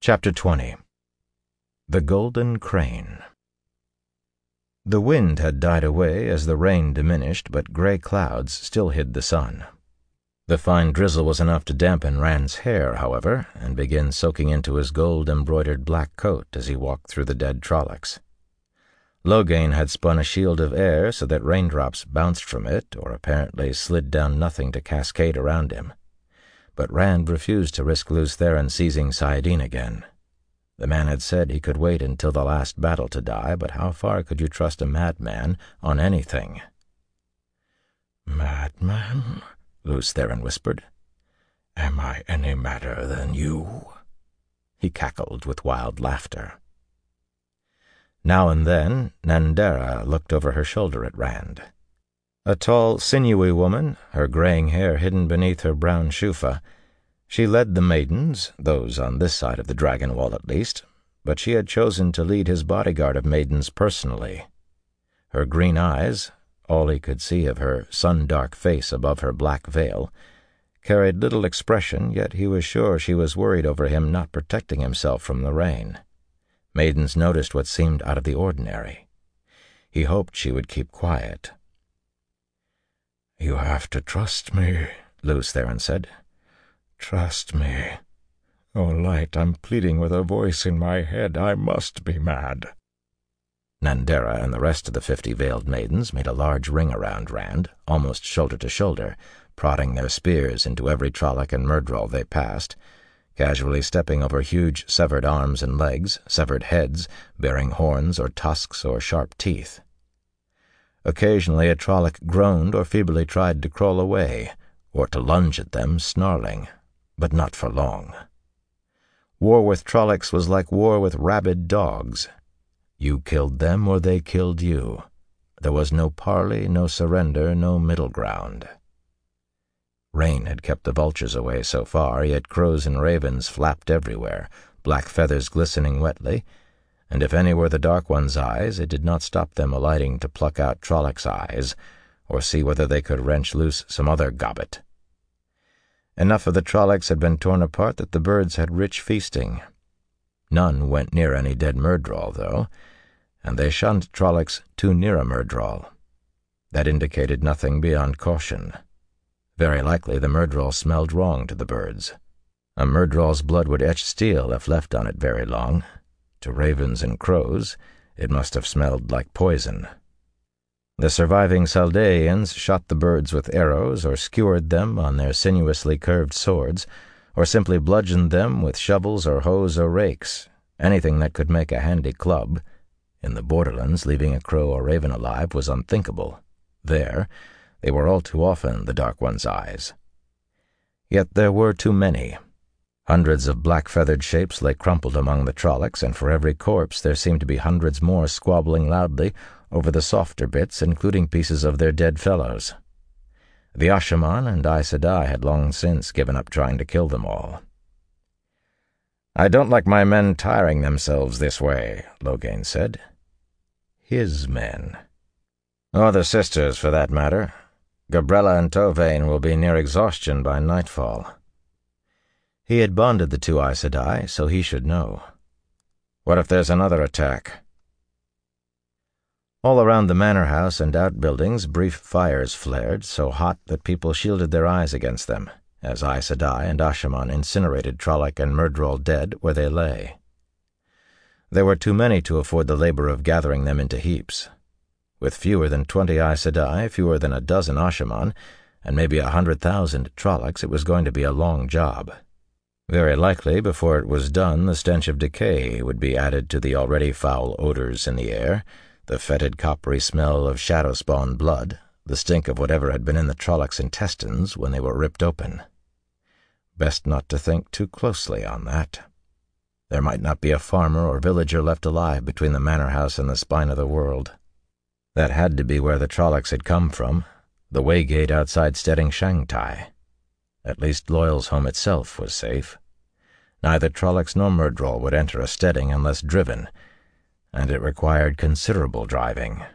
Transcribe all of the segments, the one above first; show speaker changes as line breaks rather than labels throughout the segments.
Chapter 20. The Golden Crane. The wind had died away as the rain diminished, but gray clouds still hid the sun. The fine drizzle was enough to dampen Rand's hair, however, and begin soaking into his gold-embroidered black coat as he walked through the dead Trollocs. Loghain had spun a shield of air so that raindrops bounced from it, or apparently slid down nothing to cascade around him. But Rand refused to risk Lews Therin seizing saidin again. The man had said he could wait until the last battle to die, but how far could you trust a madman on anything?
"Madman?" Lews Therin whispered. "Am I any madder than you?"
He cackled with wild laughter. Now and then, Nandera looked over her shoulder at Rand. A tall, sinewy woman, her graying hair hidden beneath her brown shufa. She led the maidens, those on this side of the dragon wall at least, but she had chosen to lead his bodyguard of maidens personally. Her green eyes, all he could see of her sun-dark face above her black veil, carried little expression, yet he was sure she was worried over him not protecting himself from the rain. Maidens noticed what seemed out of the ordinary. He hoped she would keep quiet.
"You have to trust me," Lews Therin said. "Trust me. Oh, Light, I'm pleading with a voice in my head. I must be mad."
Nandera and the rest of the 50 veiled maidens made a large ring around Rand, almost shoulder to shoulder, prodding their spears into every Trolloc and Myrddraal they passed, casually stepping over huge severed arms and legs, severed heads, bearing horns or tusks or sharp teeth. Occasionally a Trolloc groaned or feebly tried to crawl away, or to lunge at them, snarling, but not for long. War with Trollocs was like war with rabid dogs. You killed them or they killed you. There was no parley, no surrender, no middle ground. Rain had kept the vultures away so far, yet crows and ravens flapped everywhere, black feathers glistening wetly, and if any were the Dark One's eyes, it did not stop them alighting to pluck out Trollocs' eyes, or see whether they could wrench loose some other gobbet. Enough of the Trollocs had been torn apart that the birds had rich feasting. None went near any dead Myrddraal, though, and they shunned Trollocs too near a Myrddraal. That indicated nothing beyond caution. Very likely the Myrddraal smelled wrong to the birds. A Myrddraal's blood would etch steel if left on it very long. To ravens and crows, it must have smelled like poison. The surviving Saldaeans shot the birds with arrows, or skewered them on their sinuously curved swords, or simply bludgeoned them with shovels or hoes or rakes, anything that could make a handy club. In the borderlands, leaving a crow or raven alive was unthinkable. There, they were all too often the Dark One's eyes. Yet there were too many. Hundreds of black-feathered shapes lay crumpled among the Trollocs, and for every corpse there seemed to be hundreds more squabbling loudly over the softer bits, including pieces of their dead fellows. The Asha'man and Aes Sedai had long since given up trying to kill them all. "I don't like my men tiring themselves this way," Loghain said. His men. Or the sisters, for that matter. Gabrella and Tovain will be near exhaustion by nightfall. He had bonded the two Aes Sedai, so he should know. What if there's another attack? All around the manor house and outbuildings brief fires flared, so hot that people shielded their eyes against them, as Aes Sedai and Asha'man incinerated Trolloc and Myrddraal dead where they lay. There were too many to afford the labor of gathering them into heaps. With fewer than 20 Aes Sedai, fewer than a dozen Asha'man, and maybe 100,000 Trollocs, it was going to be a long job. Very likely, before it was done, the stench of decay would be added to the already foul odors in the air, the fetid coppery smell of shadow-spawn blood, the stink of whatever had been in the Trollocs' intestines when they were ripped open. Best not to think too closely on that. There might not be a farmer or villager left alive between the manor house and the spine of the world. That had to be where the Trollocs had come from, the waygate outside Steading Shangtai. At least Loyal's home itself was safe. Neither Trollocs nor Myrddraal would enter a steading unless driven, and it required considerable driving.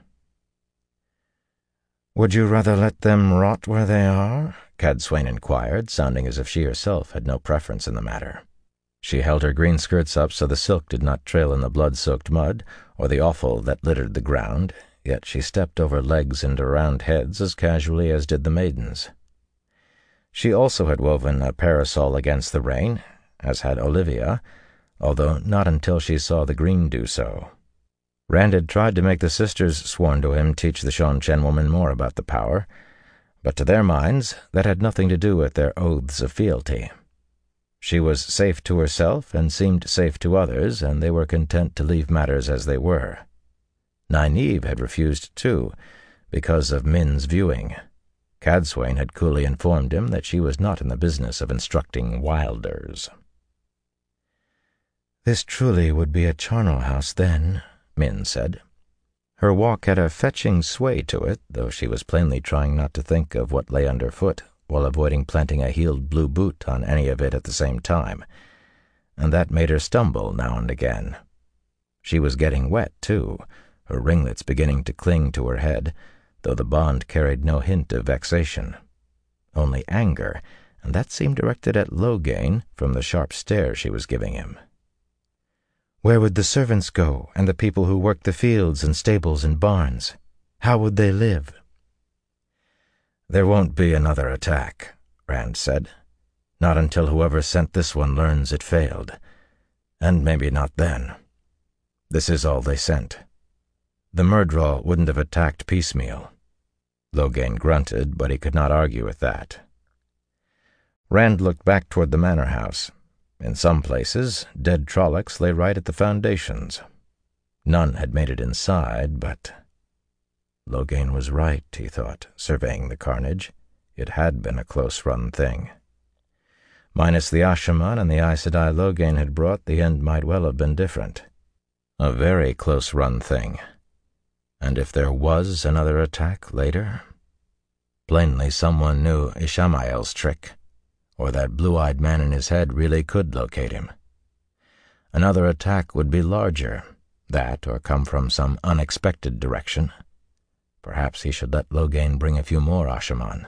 "Would you rather let them rot where they are?" Cadsuane inquired, sounding as if she herself had no preference in the matter.
She held her green skirts up so the silk did not trail in the blood-soaked mud or the offal that littered the ground, yet she stepped over legs and around heads as casually as did the maidens. She also had woven a parasol against the rain, as had Olivia, although not until she saw the green do so. Rand had tried to make the sisters sworn to him teach the Seanchan woman more about the power, but to their minds that had nothing to do with their oaths of fealty. She was safe to herself and seemed safe to others, and they were content to leave matters as they were. Nynaeve had refused too, because of Min's viewing. Cadsuane had coolly informed him that she was not in the business of instructing wilders. "This truly would be a charnel house, then," Min said. Her walk had a fetching sway to it, though she was plainly trying not to think of what lay underfoot, while avoiding planting a heeled blue boot on any of it at the same time, and that made her stumble now and again. She was getting wet, too, her ringlets beginning to cling to her head, though the bond carried no hint of vexation. Only anger, and that seemed directed at Loghain from the sharp stare she was giving him. Where would the servants go, and the people who worked the fields and stables and barns? How would they live? "There won't be another attack," Rand said. "Not until whoever sent this one learns it failed. And maybe not then. This is all they sent. The Myrddraal wouldn't have attacked piecemeal." Loghain grunted, but he could not argue with that. Rand looked back toward the manor house. In some places, dead Trollocs lay right at the foundations. None had made it inside, but... Loghain was right, he thought, surveying the carnage. It had been a close-run thing. Minus the Ashaman and the Aes Sedai Loghain had brought, the end might well have been different. A very close-run thing. And if there was another attack later? Plainly someone knew Ishamael's trick, or that blue-eyed man in his head really could locate him. Another attack would be larger, that or come from some unexpected direction. Perhaps he should let Loghain bring a few more Ashaman.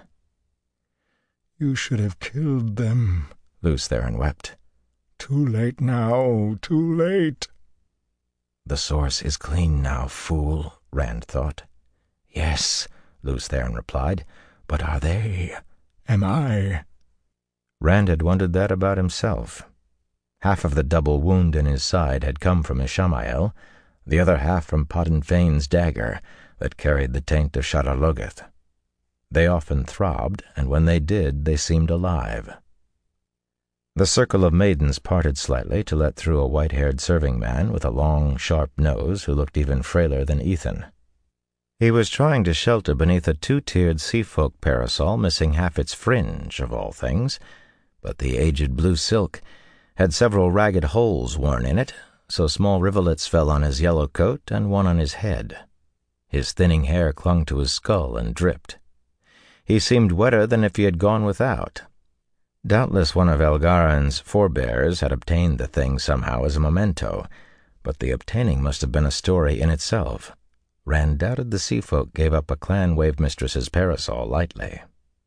"You should have killed them," Lews Therin wept. "Too late now, too late."
"The source is clean now, fool," Rand thought. "Yes," Lews Therin replied, "but are they?
Am I?"
Rand had wondered that about himself. Half of the double wound in his side had come from Ishamael, the other half from Podden Fane's dagger that carried the taint of Shadar Logoth. They often throbbed, and when they did, they seemed alive. The circle of maidens parted slightly to let through a white-haired serving man with a long, sharp nose who looked even frailer than Ethan. He was trying to shelter beneath a two-tiered seafolk parasol missing half its fringe, of all things, but the aged blue silk had several ragged holes worn in it, so small rivulets fell on his yellow coat and one on his head. His thinning hair clung to his skull and dripped. He seemed wetter than if he had gone without. Doubtless one of Elgaren's forebears had obtained the thing somehow as a memento, but the obtaining must have been a story in itself. Rand doubted the seafolk gave up a clan-wave mistress's parasol lightly.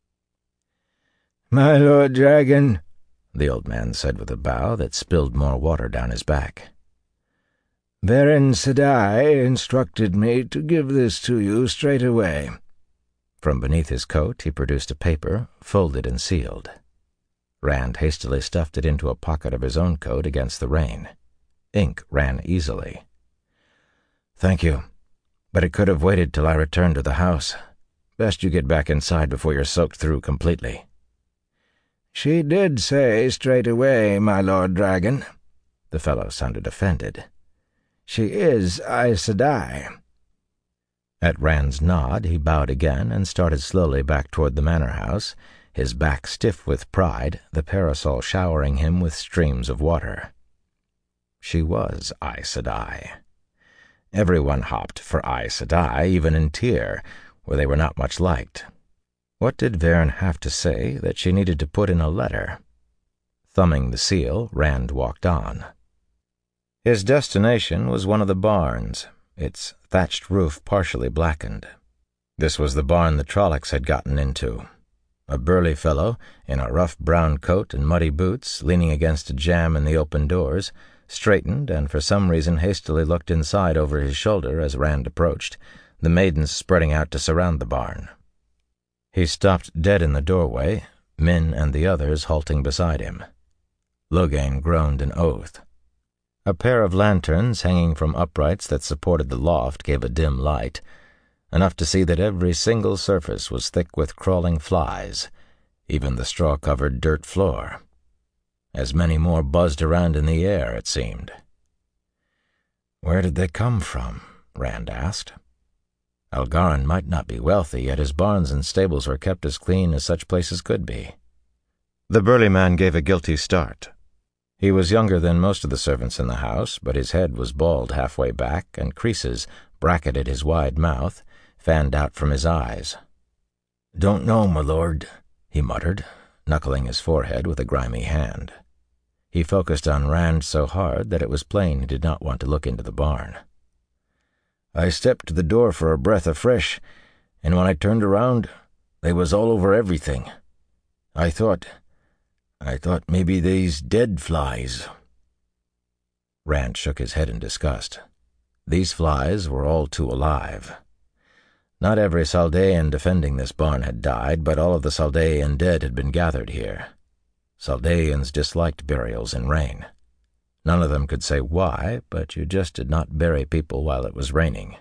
"My lord dragon,"
the old man said with a bow that spilled more water down his back.
"Verin Sedai instructed me to give this to you straight away."
From beneath his coat he produced a paper, folded and sealed. Rand hastily stuffed it into a pocket of his own coat against the rain. Ink ran easily. "Thank you, but it could have waited till I returned to the house. Best you get back inside before you're soaked through completely."
"She did say straight away, my lord dragon."
The fellow sounded offended.
"She is Aes Sedai."
At Rand's nod, he bowed again and started slowly back toward the manor house, his back stiff with pride, the parasol showering him with streams of water. She was Aes Sedai. Everyone hopped for Aes Sedai, even in Tyr, where they were not much liked. What did Verin have to say that she needed to put in a letter? Thumbing the seal, Rand walked on. His destination was one of the barns, its thatched roof partially blackened. This was the barn the Trollocs had gotten into. A burly fellow, in a rough brown coat and muddy boots, leaning against a jamb in the open doors, straightened and for some reason hastily looked inside over his shoulder as Rand approached, the maidens spreading out to surround the barn. He stopped dead in the doorway, Min and the others halting beside him. Loghain groaned an oath. A pair of lanterns hanging from uprights that supported the loft gave a dim light, enough to see that every single surface was thick with crawling flies, even the straw-covered dirt floor. As many more buzzed around in the air, it seemed. "Where did they come from?" Rand asked. Algaran might not be wealthy, yet his barns and stables were kept as clean as such places could be. The burly man gave a guilty start. He was younger than most of the servants in the house, but his head was bald halfway back, and creases bracketed his wide mouth, fanned out from his eyes. "Don't know, my lord," he muttered, knuckling his forehead with a grimy hand. He focused on Rand so hard that it was plain he did not want to look into the barn. "I stepped to the door for a breath of fresh, and when I turned around, they was all over everything. I thought maybe they's dead flies." Rand shook his head in disgust. These flies were all too alive. Not every Saldaean defending this barn had died, but all of the Saldaean dead had been gathered here. Saldaeans disliked burials in rain. None of them could say why, but you just did not bury people while it was raining.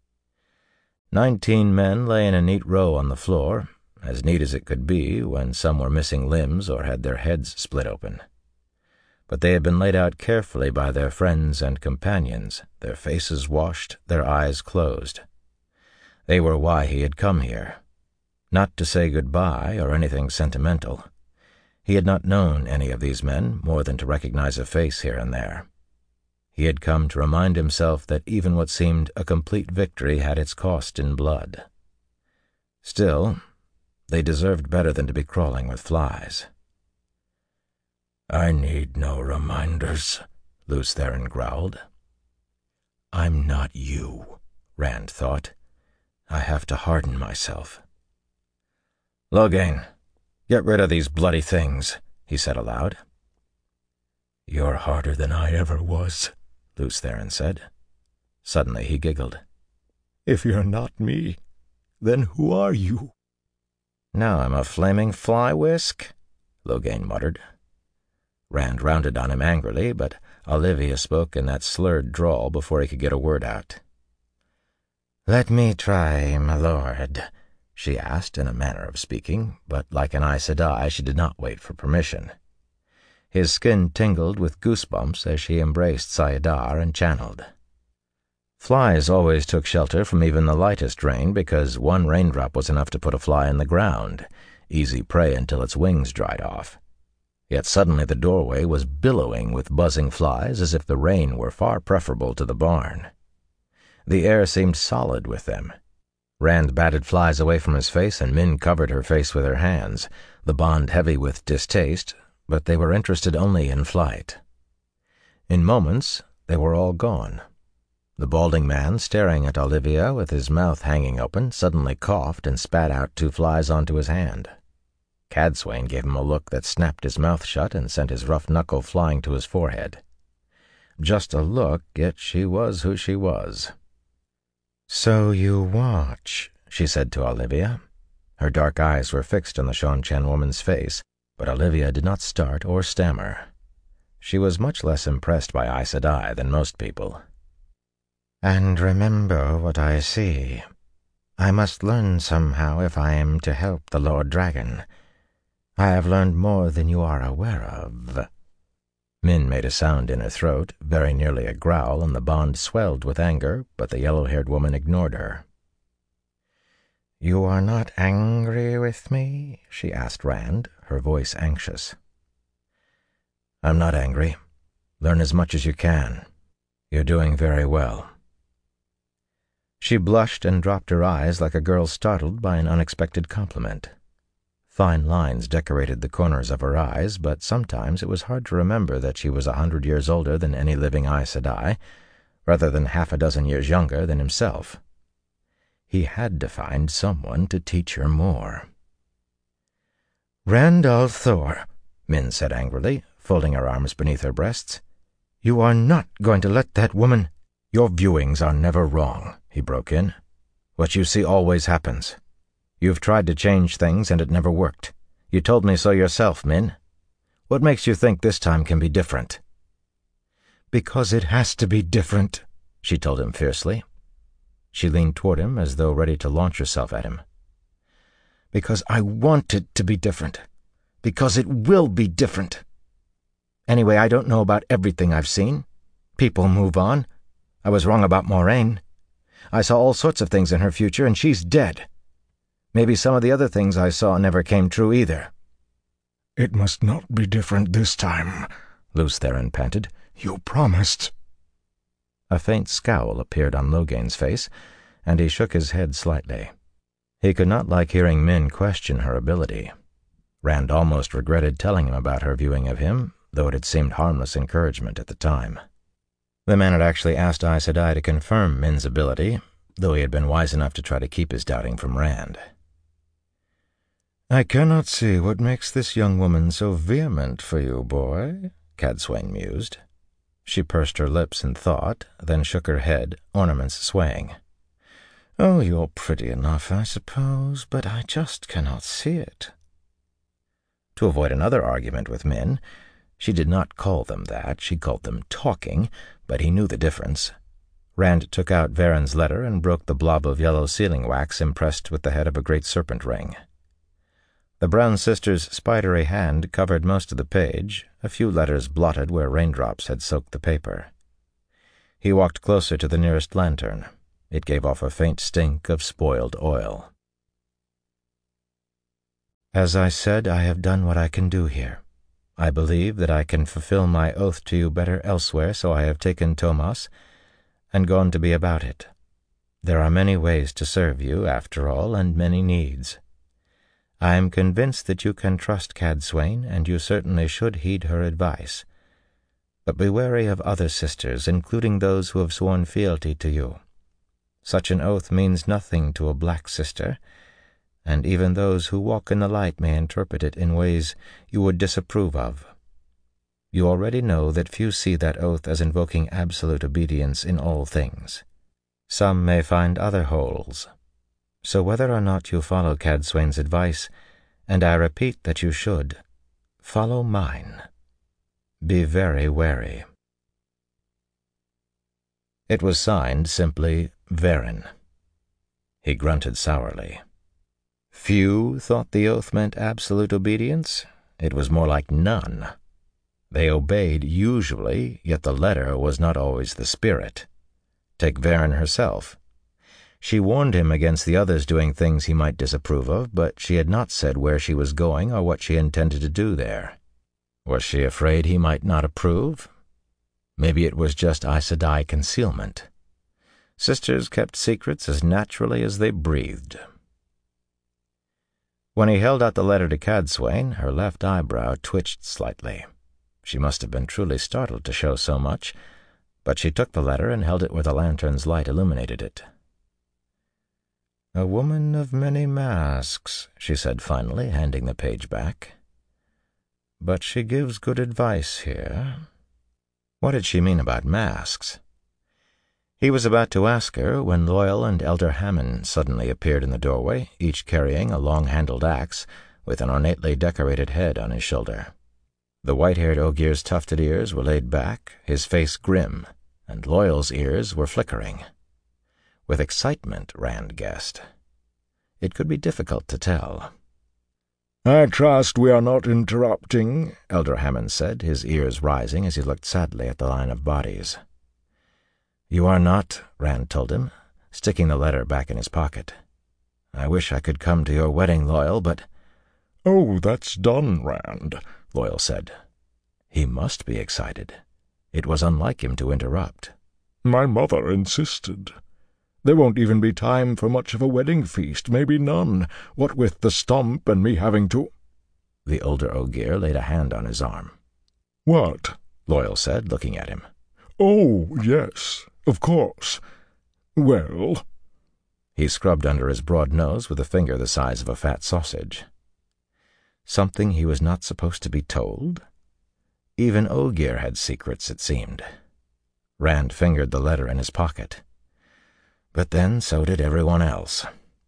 19 men lay in a neat row on the floor, as neat as it could be when some were missing limbs or had their heads split open. But they had been laid out carefully by their friends and companions, their faces washed, their eyes closed. They were why he had come here. Not to say goodbye or anything sentimental. He had not known any of these men more than to recognize a face here and there. He had come to remind himself that even what seemed a complete victory had its cost in blood. Still, they deserved better than to be crawling with flies.
"I need no reminders," Lews Therin growled.
"I'm not you," Rand thought. "I have to harden myself." "Loghain, get rid of these bloody things," he said aloud.
"You're harder than I ever was,"
Lews Therin said. Suddenly he giggled.
"If you're not me, then who are you?"
"Now I'm a flaming fly-whisk," Loghain muttered. Rand rounded on him angrily, but Olivia spoke in that slurred drawl before he could get a word out. "Let me try, my lord," she asked in a manner of speaking, but like an Aes Sedai she did not wait for permission. His skin tingled with goosebumps as she embraced Sayadar and channeled. Flies always took shelter from even the lightest rain because one raindrop was enough to put a fly in the ground, easy prey until its wings dried off. Yet suddenly the doorway was billowing with buzzing flies as if the rain were far preferable to the barn. The air seemed solid with them. Rand batted flies away from his face, and Min covered her face with her hands, the bond heavy with distaste, but they were interested only in flight. In moments, they were all gone. The balding man, staring at Olivia with his mouth hanging open, suddenly coughed and spat out 2 flies onto his hand. Cadsuane gave him a look that snapped his mouth shut and sent his rough knuckle flying to his forehead. Just a look, yet she was who she was. "So you watch," she said to Olivia. Her dark eyes were fixed on the Seanchan woman's face, but Olivia did not start or stammer. She was much less impressed by Aes Sedai than most people. "And remember what I see. I must learn somehow if I am to help the Lord Dragon. I have learned more than you are aware of." Min made a sound in her throat, very nearly a growl, and the bond swelled with anger, but the yellow-haired woman ignored her. "You are not angry with me?" she asked Rand, her voice anxious. "I'm not angry. Learn as much as you can. You're doing very well." She blushed and dropped her eyes like a girl startled by an unexpected compliment. Fine lines decorated the corners of her eyes, but sometimes it was hard to remember that she was 100 years older than any living Aes Sedai, rather than half a dozen years younger than himself. He had to find someone to teach her more. "Rand al'Thor," Min said angrily, folding her arms beneath her breasts. "You are not going to let that woman—" "Your viewings are never wrong," he broke in. "What you see always happens. You've tried to change things and it never worked. You told me so yourself, Min. What makes you think this time can be different?" "Because it has to be different," she told him fiercely. She leaned toward him as though ready to launch herself at him. "Because I want it to be different. Because it will be different. Anyway, I don't know about everything I've seen. People move on. I was wrong about Moraine. I saw all sorts of things in her future, and she's dead. Maybe some of the other things I saw never came true either."
"It must not be different this time," Lews Therin panted. "You promised."
A faint scowl appeared on Logain's face, and he shook his head slightly. He could not like hearing Min question her ability. Rand almost regretted telling him about her viewing of him, though it had seemed harmless encouragement at the time. The man had actually asked Aes Sedai to confirm Min's ability, though he had been wise enough to try to keep his doubting from Rand.
"I cannot see what makes this young woman so vehement for you, boy," Cadsuane mused.
She pursed her lips in thought, then shook her head, ornaments swaying.
"Oh, you're pretty enough, I suppose, but I just cannot see it."
To avoid another argument with Min, she did not call them that, she called them talking, but he knew the difference. Rand took out Varen's letter and broke the blob of yellow sealing wax impressed with the head of a great serpent ring. The Brown sisters' spidery hand covered most of the page, a few letters blotted where raindrops had soaked the paper. He walked closer to the nearest lantern. It gave off a faint stink of spoiled oil.
"As I said, I have done what I can do here. I believe that I can fulfill my oath to you better elsewhere, so I have taken Tomas and gone to be about it. There are many ways to serve you, after all, and many needs. I am convinced that you can trust Cadsuane, and you certainly should heed her advice. But be wary of other sisters, including those who have sworn fealty to you. Such an oath means nothing to a black sister, and even those who walk in the light may interpret it in ways you would disapprove of. You already know that few see that oath as invoking absolute obedience in all things. Some may find other holes. So whether or not you follow Cadsuane's advice, and I repeat that you should, follow mine. Be very wary." It was signed simply Varen. He grunted sourly. Few thought the oath meant absolute obedience. It was more like none. They obeyed usually, yet the letter was not always the spirit. Take Varen herself. She warned him against the others doing things he might disapprove of, but she had not said where she was going or what she intended to do there. Was she afraid he might not approve? Maybe it was just Aes Sedai concealment. Sisters kept secrets as naturally as they breathed. When he held out the letter to Cadsuane, her left eyebrow twitched slightly. She must have been truly startled to show so much, but she took the letter and held it where the lantern's light illuminated it. "A woman of many masks," she said finally, handing the page back. "But she gives good advice here." What did she mean about masks? He was about to ask her when Loial and Elder Hammond suddenly appeared in the doorway, each carrying a long-handled axe with an ornately decorated head on his shoulder. The white-haired Ogier's tufted ears were laid back, his face grim, and Loial's ears were flickering. With excitement, Rand guessed. It could be difficult to tell. "I trust we are not interrupting,"
Elder Hammond said, his ears rising as he looked sadly at the line of bodies. "You are not," Rand told him, sticking the letter back in his pocket. "I wish I could come to your wedding, Loial, but—"
"Oh, that's done, Rand,"
Loial said. He must be excited. It was unlike him to interrupt.
"My mother insisted. There won't even be time for much of a wedding feast, maybe none, what with the stomp and me having to—"
The older Ogier laid a hand on his arm.
"What?"
Loial said, looking at him.
"Oh, yes, of course. Well—"
He scrubbed under his broad nose with a finger the size of a fat sausage. Something he was not supposed to be told? Even Ogier had secrets, it seemed. Rand fingered the letter in his pocket. But then so did everyone else.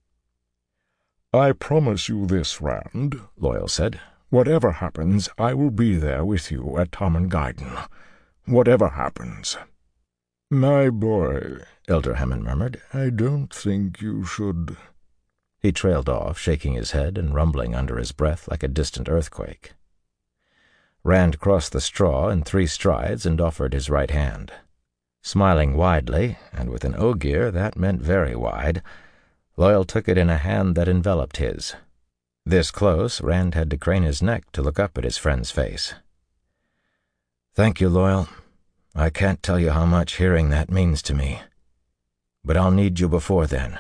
"I promise you this, Rand," Loyal said. "Whatever happens, I will be there with you at Tarmangaiden. Whatever happens." "My boy," Elder Hammond murmured, "I don't think you should—"
He trailed off, shaking his head and rumbling under his breath like a distant earthquake. Rand crossed the straw in 3 strides and offered his right hand. Smiling widely, and with an Ogier that meant very wide, Loyal took it in a hand that enveloped his. This close, Rand had to crane his neck to look up at his friend's face. "Thank you, Loyal. I can't tell you how much hearing that means to me. But I'll need you before then."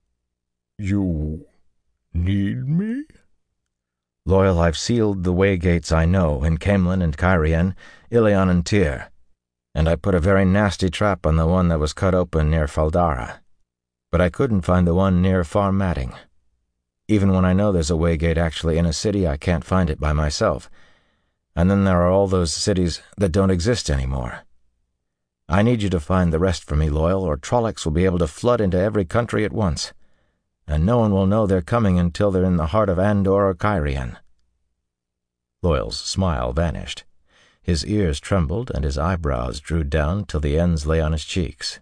"You need me?"
"Loyal, I've sealed the way gates I know in Caemlyn and Cairhien, Ilion and Tyr, and I put a very nasty trap on the one that was cut open near Faldara. But I couldn't find the one near Far Matting. Even when I know there's a waygate actually in a city, I can't find it by myself. And then there are all those cities that don't exist anymore. I need you to find the rest for me, Loyal, or Trollocs will be able to flood into every country at once, and no one will know they're coming until they're in the heart of Andor or Cairhien." Loyal's smile vanished. His ears trembled and his eyebrows drew down till the ends lay on his cheeks.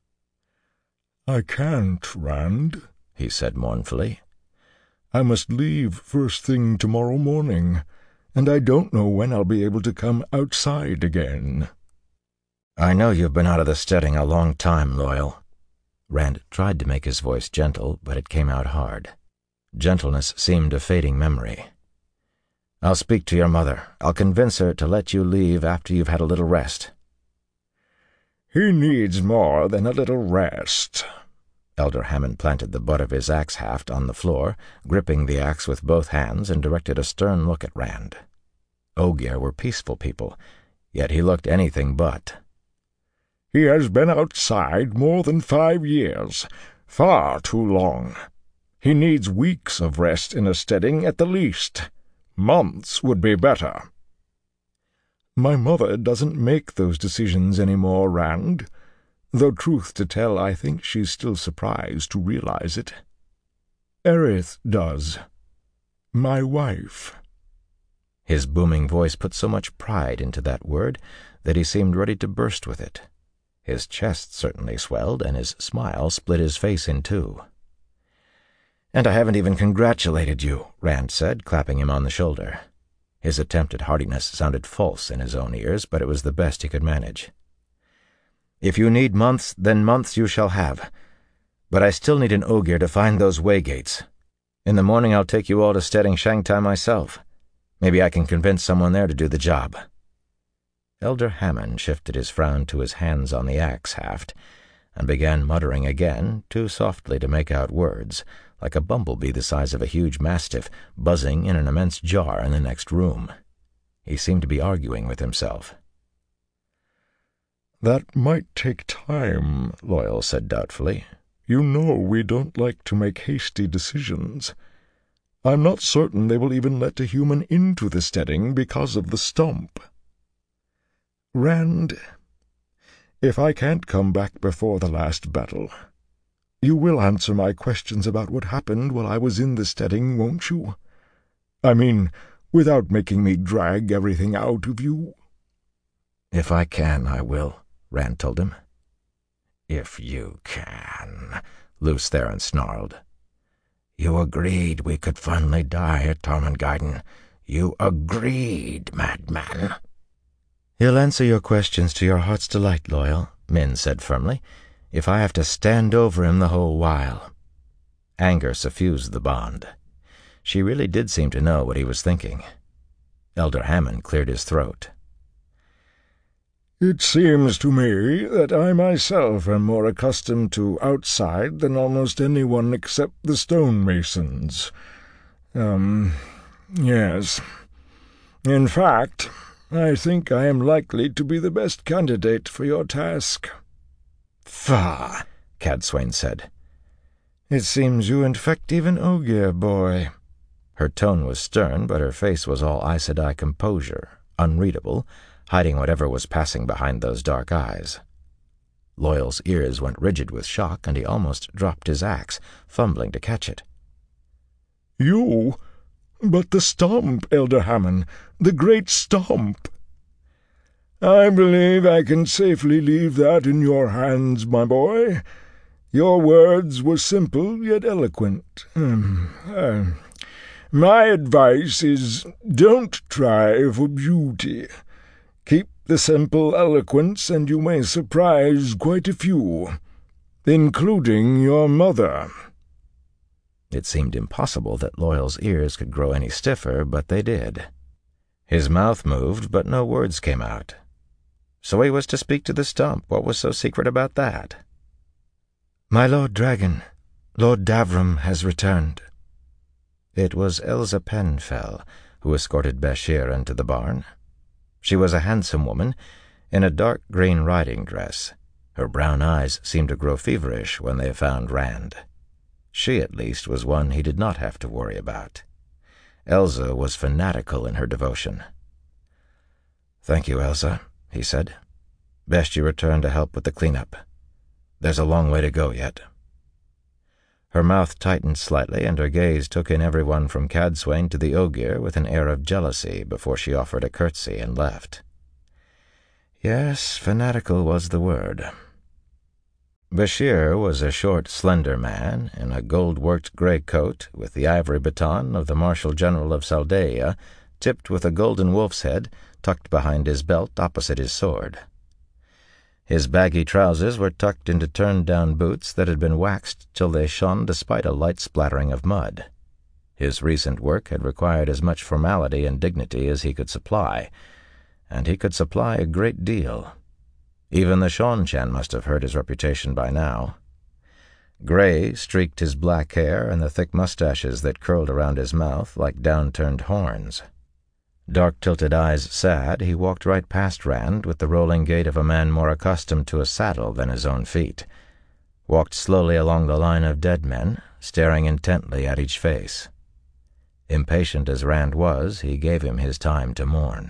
"I can't, Rand," he said mournfully. "I must leave first thing tomorrow morning, and I don't know when I'll be able to come outside again."
"I know you've been out of the steading a long time, Loyal." Rand tried to make his voice gentle, but it came out hard. Gentleness seemed a fading memory. "I'll speak to your mother. I'll convince her to let you leave after you've had a little rest."
"He needs more than a little rest."
Elder Hammond planted the butt of his axe haft on the floor, gripping the axe with both hands, and directed a stern look at Rand. Ogier were peaceful people, yet he looked anything but.
"He has been outside more than 5 years, far too long. He needs weeks of rest in a steading at the least. Months would be better." "My mother doesn't make those decisions any more, Rand, though truth to tell I think she's still surprised to realize it. Aerith does. My wife."
His booming voice put so much pride into that word that he seemed ready to burst with it. His chest certainly swelled, and his smile split his face in two. "And I haven't even congratulated you," Rand said, clapping him on the shoulder. His attempt at heartiness sounded false in his own ears, but it was the best he could manage. "If you need months, then months you shall have. But I still need an Ogier to find those waygates. In the morning I'll take you all to Steading Shangtai myself. Maybe I can convince someone there to do the job." Elder Hammond shifted his frown to his hands on the axe haft, and began muttering again, too softly to make out words, like a bumblebee the size of a huge mastiff buzzing in an immense jar in the next room. He seemed to be arguing with himself.
"That might take time," Loyal said doubtfully. "You know we don't like to make hasty decisions. I'm not certain they will even let a human into the steading because of the stump. Rand, if I can't come back before the last battle, you will answer my questions about what happened while I was in the steading, won't you? I mean, without making me drag everything out of you."
"If I can, I will," Rand told him.
"If you can,"
Lews Therin snarled.
"You agreed we could finally die at Tarmangaiden. You agreed, madman."
"He'll answer your questions to your heart's delight, Loyal," Min said firmly, "if I have to stand over him the whole while." Anger suffused the bond. She really did seem to know what he was thinking. Elder Hammond cleared his throat.
"It seems to me that I myself am more accustomed to outside than almost anyone except the stonemasons. Yes. In fact, I think I am likely to be the best candidate for your task."
"Faugh!" Cadsuane said. "It seems you infect even Ogier, boy." Her tone was stern, but her face was all Aes Sedai composure, unreadable, hiding whatever was passing behind those dark eyes. Loyal's ears went rigid with shock, and he almost dropped his axe, fumbling to catch it.
"You? But the stump, Elder Hammond, the great stump." "I believe I can safely leave that in your hands, my boy. Your words were simple yet eloquent. My advice is, don't try for beauty. Keep the simple eloquence, and you may surprise quite a few, including your mother."
It seemed impossible that Loyal's ears could grow any stiffer, but they did. His mouth moved, but no words came out. So he was to speak to the stump. What was so secret about that?
"My Lord Dragon, Lord Davram has returned."
It was Elsa Penfell who escorted Bashir into the barn. She was a handsome woman, in a dark green riding dress. Her brown eyes seemed to grow feverish when they found Rand. She, at least, was one he did not have to worry about. Elsa was fanatical in her devotion. "Thank you, Elsa," he said. "Best you return to help with the cleanup. There's a long way to go yet." Her mouth tightened slightly, and her gaze took in everyone from Cadsuane to the Ogier with an air of jealousy before she offered a curtsy and left. Yes, fanatical was the word. Bashir was a short, slender man in a gold-worked grey coat with the ivory baton of the Marshal General of Saldaea tipped with a golden wolf's head tucked behind his belt opposite his sword. His baggy trousers were tucked into turned-down boots that had been waxed till they shone despite a light splattering of mud. His recent work had required as much formality and dignity as he could supply, and he could supply a great deal. Even the Seanchan must have heard his reputation by now. Gray streaked his black hair and the thick mustaches that curled around his mouth like down-turned horns. Dark-tilted eyes sad, he walked right past Rand with the rolling gait of a man more accustomed to a saddle than his own feet, walked slowly along the line of dead men, staring intently at each face. Impatient as Rand was, he gave him his time to mourn.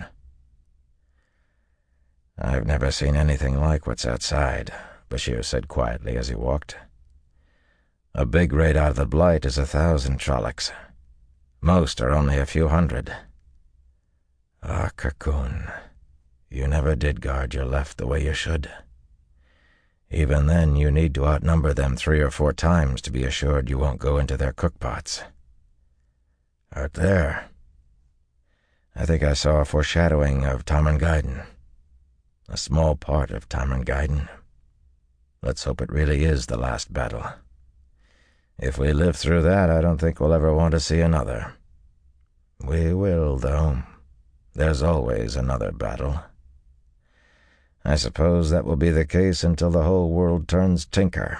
"I've never seen anything like what's outside," Bashir said quietly as he walked. "A big raid out of the Blight is 1,000 Trollocs. Most are only a few hundred. Ah, Cocoon, you never did guard your left the way you should. Even then, you need to outnumber them 3 or 4 times to be assured you won't go into their cookpots. Out there, I think I saw a foreshadowing of Tarmangaiden. A small part of Tarmangaiden. Let's hope it really is the last battle. If we live through that, I don't think we'll ever want to see another. We will, though. There's always another battle. I suppose that will be the case until the whole world turns Tinker."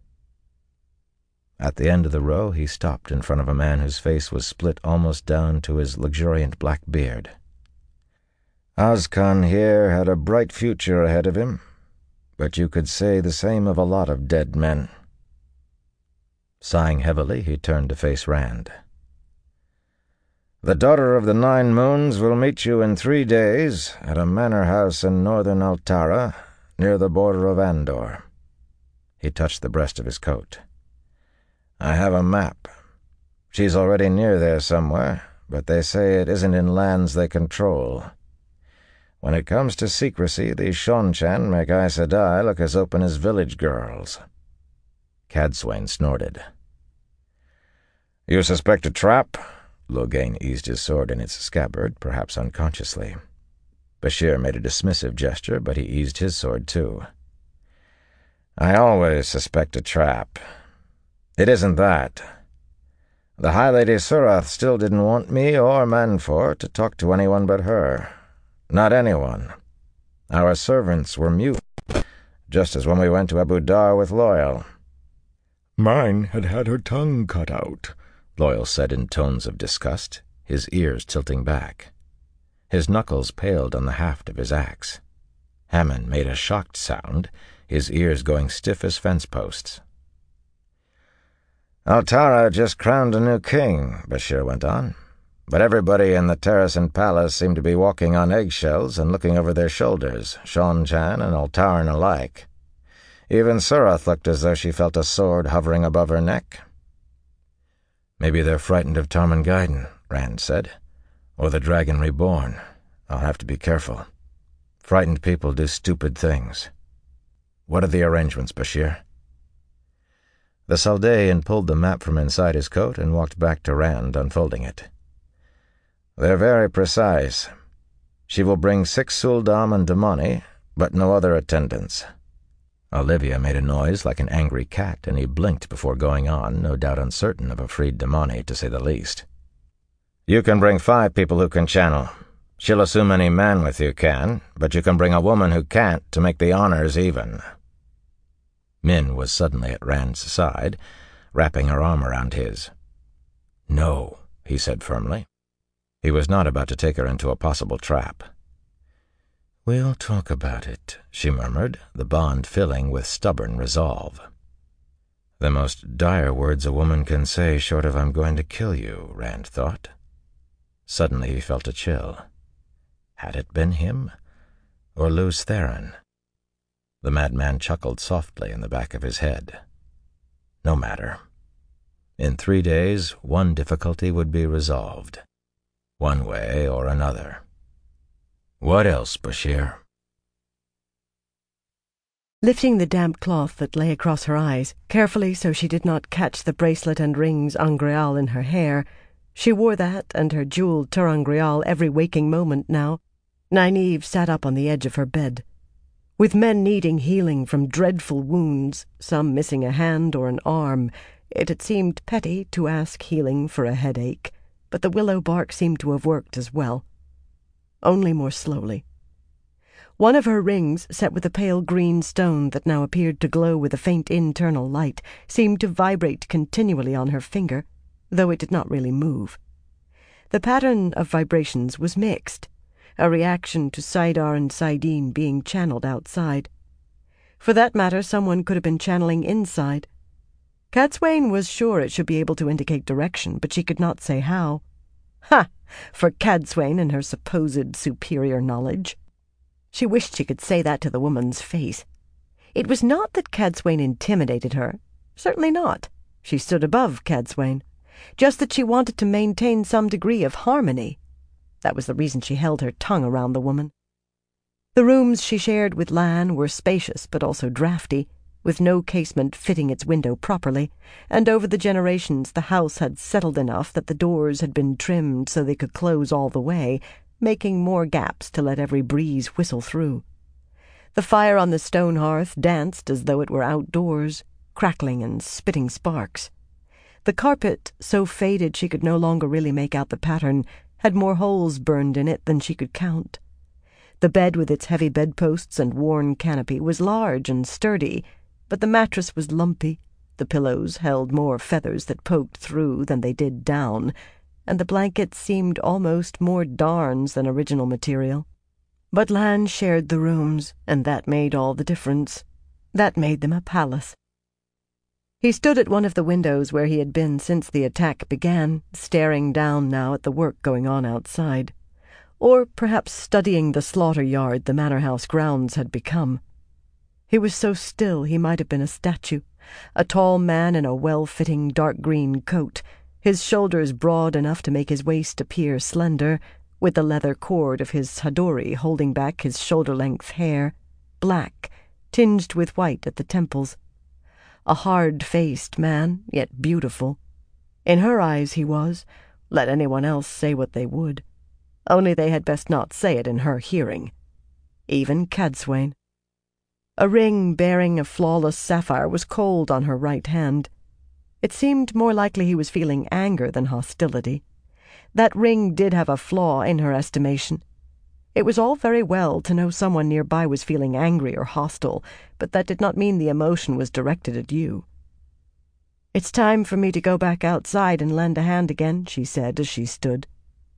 At the end of the row, he stopped in front of a man whose face was split almost down to his luxuriant black beard. "Azkan here had a bright future ahead of him, but you could say the same of a lot of dead men." Sighing heavily, he turned to face Rand. "The Daughter of the Nine Moons will meet you in 3 days at a manor house in northern Altara, near the border of Andor." He touched the breast of his coat. "I have a map. She's already near there somewhere, but they say it isn't in lands they control. When it comes to secrecy, these Seanchan make Aes Sedai look as open as village girls." Cadsuane snorted. "You suspect a trap?" Loghain eased his sword in its scabbard, perhaps unconsciously. Bashir made a dismissive gesture, but he eased his sword too. "I always suspect a trap. It isn't that. The High Lady Surath still didn't want me or Manfor to talk to anyone but her. Not anyone. Our servants were mute, just as when we went to Abu Dar with Loyal."
"Mine had had her tongue cut out,"
Loyal said in tones of disgust, his ears tilting back. His knuckles paled on the haft of his axe. Hammond made a shocked sound, his ears going stiff as fence posts. Altara just crowned a new king, Bashir went on. But everybody in the terrace and palace seemed to be walking on eggshells and looking over their shoulders, Sean-Chan and Altaran alike. Even Surath looked as though she felt a sword hovering above her neck.
Maybe they're frightened of Tarmangaiden, Rand said. Or the Dragon Reborn. I'll have to be careful. Frightened people do stupid things. What are the arrangements, Bashir?
The Saldaean pulled the map from inside his coat and walked back to Rand, unfolding it. They're very precise. She will bring 6 Suldam and Damani, but no other attendants.
Olivia made a noise like an angry cat, and he blinked before going on, no doubt uncertain of a freed Damani, to say the least.
You can bring 5 people who can channel. She'll assume any man with you can, but you can bring a woman who can't to make the honors even.
Min was suddenly at Rand's side, wrapping her arm around his.
No, he said firmly. He was not about to take her into a possible trap.
We'll talk about it, she murmured, the bond filling with stubborn resolve. The most dire words a woman can say short of "I'm going to kill you," Rand thought. Suddenly he felt a chill. Had it been him? Or Lews Therin? The madman chuckled softly in the back of his head. No matter. In 3 days, one difficulty would be resolved. One way or another. What else, Bashir?
Lifting the damp cloth that lay across her eyes, carefully so she did not catch the bracelet and rings Angreal in her hair, she wore that and her jewelled ter'angreal every waking moment now, Nynaeve sat up on the edge of her bed. With men needing healing from dreadful wounds, some missing a hand or an arm, it had seemed petty to ask healing for a headache, but the willow bark seemed to have worked as well. Only more slowly. One of her rings, set with a pale green stone that now appeared to glow with a faint internal light, seemed to vibrate continually on her finger, though it did not really move. The pattern of vibrations was mixed, a reaction to Saidar and Saidin being channeled outside. For that matter, someone could have been channeling inside. Cadsuane was sure it should be able to indicate direction, but she could not say how. Ha! For Cadsuane and her supposed superior knowledge. She wished she could say that to the woman's face. It was not that Cadsuane intimidated her. Certainly not. She stood above Cadsuane. Just that she wanted to maintain some degree of harmony. That was the reason she held her tongue around the woman. The rooms she shared with Lan were spacious but also draughty, with no casement fitting its window properly, and over the generations the house had settled enough that the doors had been trimmed so they could close all the way, making more gaps to let every breeze whistle through. The fire on the stone hearth danced as though it were outdoors, crackling and spitting sparks. The carpet, so faded she could no longer really make out the pattern, had more holes burned in it than she could count. The bed with its heavy bedposts and worn canopy was large and sturdy, but the mattress was lumpy, the pillows held more feathers that poked through than they did down, and the blankets seemed almost more darns than original material. But Lan shared the rooms, and that made all the difference. That made them a palace. He stood at one of the windows where he had been since the attack began, staring down now at the work going on outside. Or perhaps studying the slaughter yard the manor house grounds had become. He was so still he might have been a statue, a tall man in a well-fitting dark green coat, his shoulders broad enough to make his waist appear slender, with the leather cord of his hadori holding back his shoulder-length hair, black, tinged with white at the temples. A hard-faced man, yet beautiful. In her eyes he was, let anyone else say what they would. Only they had best not say it in her hearing. Even Cadsuane. A ring bearing a flawless sapphire was cold on her right hand. It seemed more likely he was feeling anger than hostility. That ring did have a flaw in her estimation. It was all very well to know someone nearby was feeling angry or hostile, but that did not mean the emotion was directed at you. "It's time for me to go back outside and lend a hand again," she said as she stood.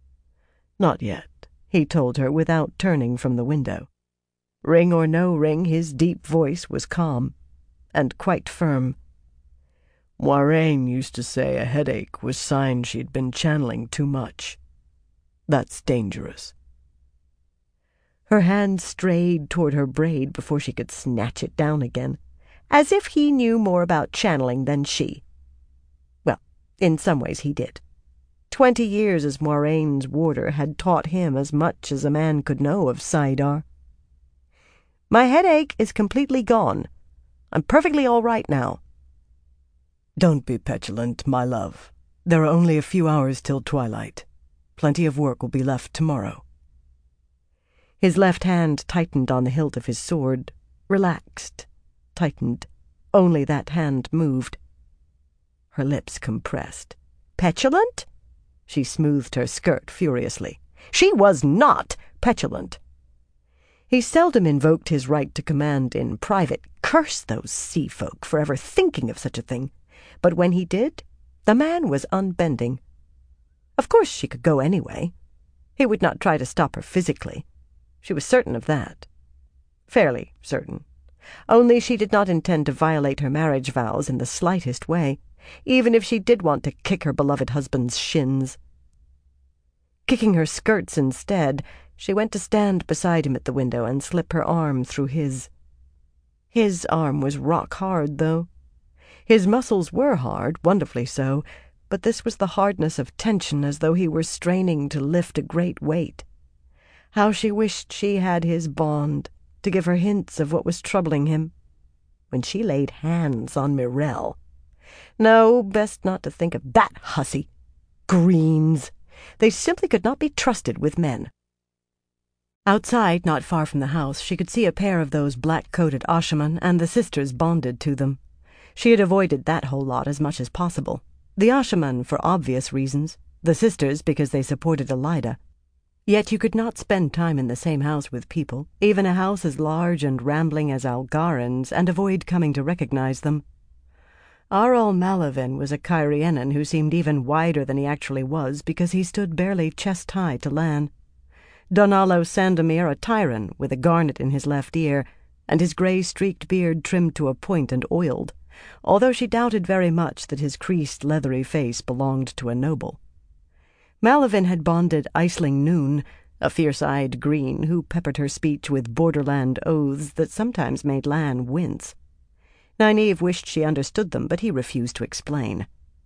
"Not yet," he told her without turning from the window. Ring or no ring, his deep voice was calm, and quite firm. Moiraine used to say a headache was sign she'd been channeling too much. That's dangerous. Her hand strayed toward her braid before she could snatch it down again, as if he knew more about channeling than she. Well, in some ways he did. 20 years as Moiraine's warder had taught him as much as a man could know of saidar. My headache is completely gone. I'm perfectly all right now. Don't be petulant, my love. There are only a few hours till twilight. Plenty of work will be left tomorrow. His left hand tightened on the hilt of his sword, relaxed, tightened. Only that hand moved. Her lips compressed. Petulant? She smoothed her skirt furiously. She was not petulant. He seldom invoked his right to command in private. Curse those sea folk for ever thinking of such a thing. But when he did, the man was unbending. Of course she could go anyway. He would not try to stop her physically. She was certain of that. Fairly certain. Only she did not intend to violate her marriage vows in the slightest way, even if she did want to kick her beloved husband's shins. Kicking her skirts instead, she went to stand beside him at the window and slip her arm through his. His arm was rock hard, though. His muscles were hard, wonderfully so, but this was the hardness of tension, as though he were straining to lift a great weight. How she wished she had his bond, to give her hints of what was troubling him. When she laid hands on Mirelle. No, best not to think of that hussy. Greens. They simply could not be trusted with men. Outside, not far from the house, she could see a pair of those black-coated Ashaman and the sisters bonded to them. She had avoided that whole lot as much as possible. The Ashaman for obvious reasons, the sisters because they supported Elaida. Yet you could not spend time in the same house with people, even a house as large and rambling as Algarin's, and avoid coming to recognize them. Arol Malavin was a Cairienan who seemed even wider than he actually was because he stood barely chest-high to Lan. Donalo Sandemir a Tyran with a garnet in his left ear, and his grey-streaked beard trimmed to a point and oiled, although she doubted very much that his creased, leathery face belonged to a noble. Malavin had bonded Aisling Noon, a fierce-eyed green who peppered her speech with borderland oaths that sometimes made Lan wince. Nynaeve wished she understood them, but he refused to explain.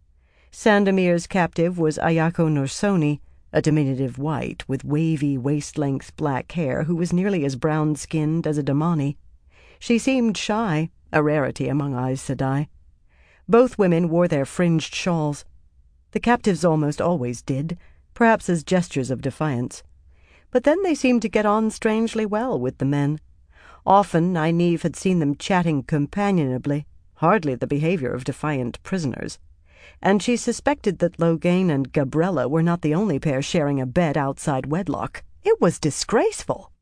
Sandemir's captive was Ayako Norsoni, a diminutive white with wavy waist-length black hair who was nearly as brown-skinned as a Damani. She seemed shy, a rarity among Aes Sedai. Both women wore their fringed shawls. The captives almost always did, perhaps as gestures of defiance. But then they seemed to get on strangely well with the men. Often Nynaeve had seen them chatting companionably, hardly the behavior of defiant prisoners, and she suspected that Loghain and Gabrella were not the only pair sharing a bed outside wedlock. It was disgraceful.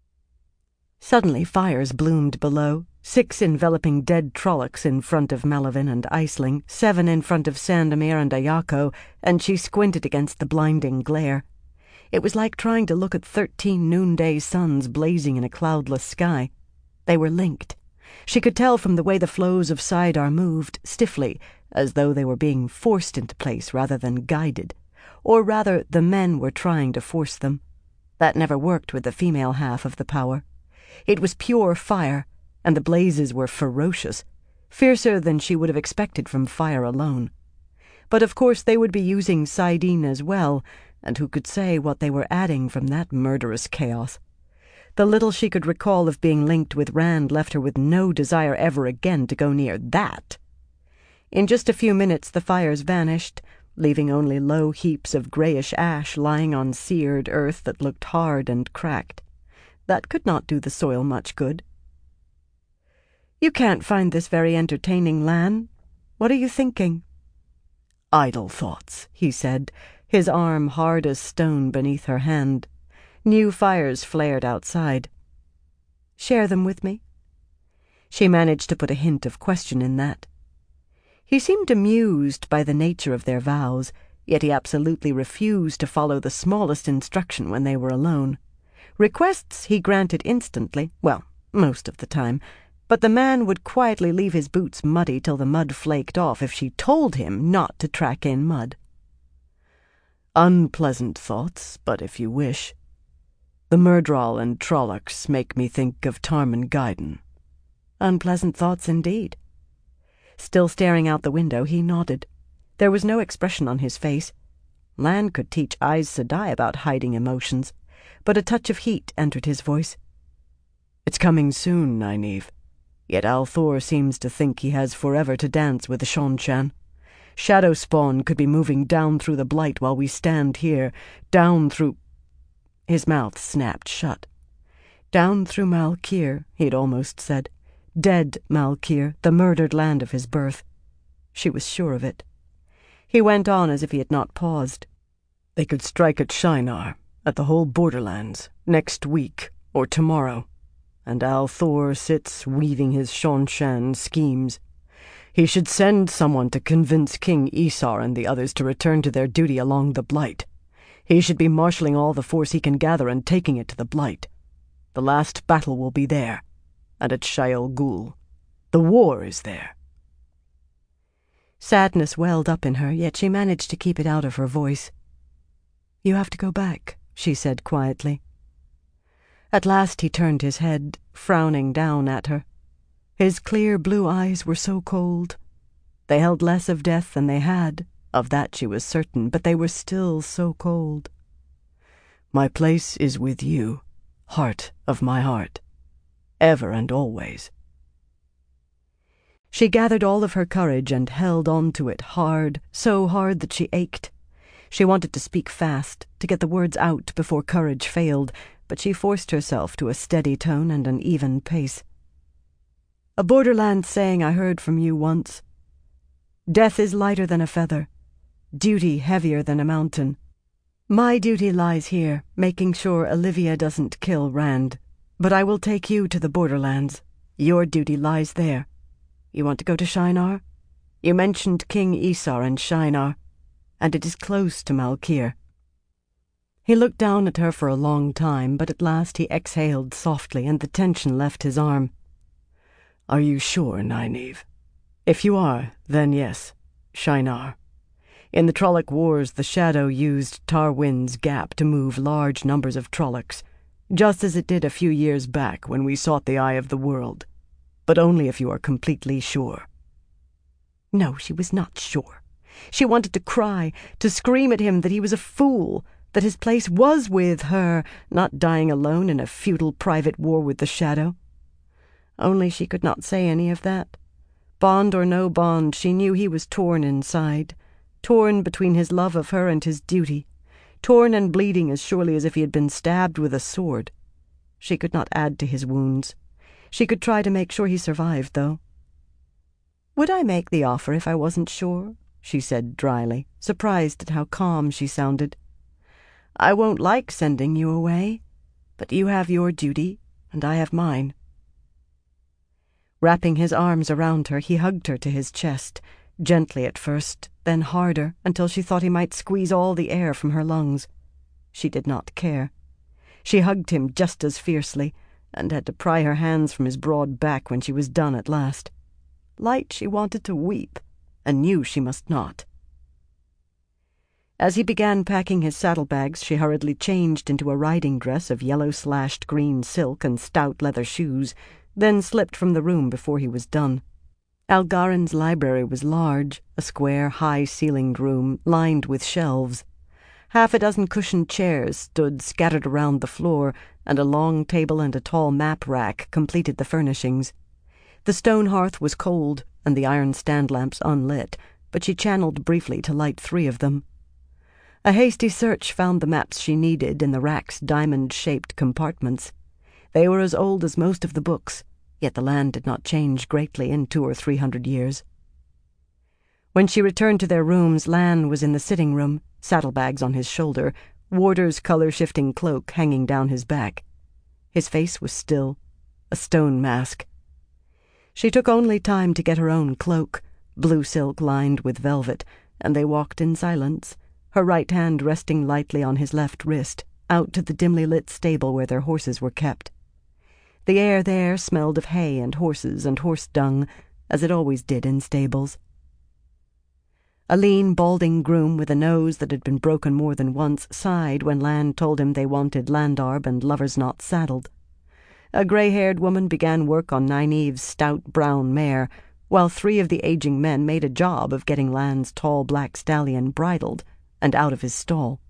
Suddenly fires bloomed below, 6 enveloping dead Trollocs in front of Malavin and Aisling, 7 in front of Sandemir and Ayako, and she squinted against the blinding glare. It was like trying to look at 13 noonday suns blazing in a cloudless sky. They were linked. She could tell from the way the flows of saidar moved, stiffly, as though they were being forced into place rather than guided. Or rather, the men were trying to force them. That never worked with the female half of the power. It was pure fire, and the blazes were ferocious, fiercer than she would have expected from fire alone. But of course they would be using saidin as well, and who could say what they were adding from that murderous chaos? The little she could recall of being linked with Rand left her with no desire ever again to go near that. In just a few minutes the fires vanished, leaving only low heaps of greyish ash lying on seared earth that looked hard and cracked. That could not do the soil much good. "You can't find this very entertaining, Lan. What are you thinking?" "Idle thoughts," he said, his arm hard as stone beneath her hand. New fires flared outside. "Share them with me?" She managed to put a hint of question in that. He seemed amused by the nature of their vows, yet he absolutely refused to follow the smallest instruction when they were alone. Requests he granted instantly, well, most of the time, but the man would quietly leave his boots muddy till the mud flaked off if she told him not to track in mud. Unpleasant thoughts, but if you wish. The Myrddraal and Trollocs make me think of Tarmangayden. Unpleasant thoughts indeed. Still staring out the window, he nodded. There was no expression on his face. Lan could teach Aes Sedai about hiding emotions, but a touch of heat entered his voice. It's coming soon, Nynaeve. Yet al'Thor seems to think he has forever to dance with the Seanchan. Shadow Spawn could be moving down through the Blight while we stand here, down through... His mouth snapped shut. Down through Malkir, he'd almost said. Dead Malkir, the murdered land of his birth. She was sure of it. He went on as if he had not paused. They could strike at Shinar, at the whole borderlands, next week or tomorrow. And al'Thor sits weaving his Seanchan schemes. He should send someone to convince King Isar and the others to return to their duty along the Blight. He should be marshalling all the force he can gather and taking it to the Blight. The last battle will be there, and at Shayol Ghul. The war is there. Sadness welled up in her, yet she managed to keep it out of her voice. You have to go back, she said quietly. At last he turned his head, frowning down at her. His clear blue eyes were so cold. They held less of death than they had, of that she was certain, but they were still so cold. My place is with you, heart of my heart, ever and always. She gathered all of her courage and held on to it hard, so hard that she ached. She wanted to speak fast, to get the words out before courage failed, but she forced herself to a steady tone and an even pace. A borderland saying I heard from you once. Death is lighter than a feather, duty heavier than a mountain. My duty lies here, making sure Olivia doesn't kill Rand, but I will take you to the borderlands. Your duty lies there. You want to go to Shinar? You mentioned King Isar and Shinar, and it is close to Malkir. He looked down at her for a long time, but at last he exhaled softly, and the tension left his arm. Are you sure, Nynaeve? If you are, then yes, Shinar. In the Trolloc Wars, the Shadow used Tarwin's Gap to move large numbers of Trollocs, just as it did a few years back when we sought the Eye of the World. But only if you are completely sure. No, she was not sure. She wanted to cry, to scream at him that he was a fool, that his place was with her, not dying alone in a futile private war with the Shadow. Only she could not say any of that. Bond or no bond, she knew he was torn inside, torn between his love of her and his duty, torn and bleeding as surely as if he had been stabbed with a sword. She could not add to his wounds. She could try to make sure he survived, though. Would I make the offer if I wasn't sure? She said dryly, surprised at how calm she sounded. I won't like sending you away, but you have your duty, and I have mine. Wrapping his arms around her, he hugged her to his chest, gently at first, then harder, until she thought he might squeeze all the air from her lungs. She did not care. She hugged him just as fiercely, and had to pry her hands from his broad back when she was done at last. Light she wanted to weep, and knew she must not. As he began packing his saddlebags, she hurriedly changed into a riding dress of yellow-slashed green silk and stout leather shoes, then slipped from the room before he was done. Algaren's library was large, a square, high-ceilinged room, lined with shelves. Half a dozen cushioned chairs stood scattered around the floor, and a long table and a tall map rack completed the furnishings. The stone hearth was cold, and the iron stand lamps unlit, but she channeled briefly to light 3 of them. A hasty search found the maps she needed in the rack's diamond-shaped compartments. They were as old as most of the books, yet the land did not change greatly in 200 or 300 years. When she returned to their rooms, Lan was in the sitting room, saddlebags on his shoulder, Warder's color-shifting cloak hanging down his back. His face was still, a stone mask. She took only time to get her own cloak, blue silk lined with velvet, and they walked in silence, her right hand resting lightly on his left wrist, out to the dimly lit stable where their horses were kept. The air there smelled of hay and horses and horse dung, as it always did in stables. A lean, balding groom with a nose that had been broken more than once sighed when Lan told him they wanted Landarb and Lover's Knot saddled. A grey-haired woman began work on Nynaeve's stout brown mare, while 3 of the aging men made a job of getting Lan's tall black stallion bridled and out of his stall.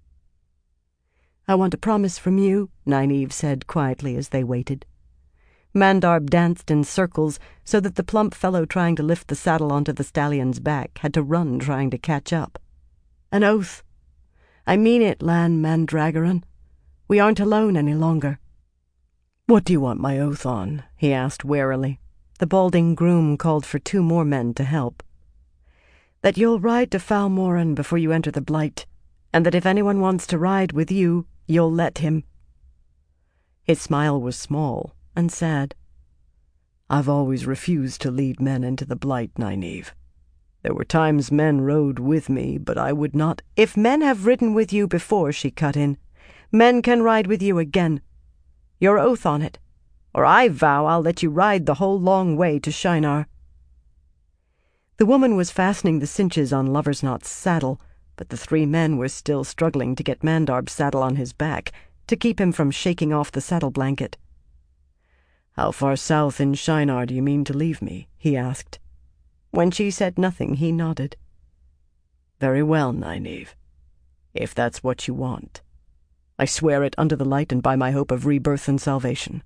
"I want a promise from you," Nynaeve said quietly as they waited. Mandarb danced in circles so that the plump fellow trying to lift the saddle onto the stallion's back had to run trying to catch up. "An oath. I mean it, Lan Mandragoran. We aren't alone any longer." "What do you want my oath on?" he asked warily. The balding groom called for 2 more men to help. "That you'll ride to Falmoran before you enter the Blight, and that if anyone wants to ride with you, you'll let him." His smile was small and sad. "I've always refused to lead men into the Blight, Nynaeve. There were times men rode with me, but I would not—" "If men have ridden with you before," she cut in, "men can ride with you again. Your oath on it, or I vow I'll let you ride the whole long way to Shinar." The woman was fastening the cinches on Lover's Knot's saddle, but the 3 men were still struggling to get Mandarb's saddle on his back, to keep him from shaking off the saddle blanket. "How far south in Shinar do you mean to leave me?" he asked. When she said nothing, he nodded. "Very well, Nynaeve, if that's what you want. I swear it under the light and by my hope of rebirth and salvation."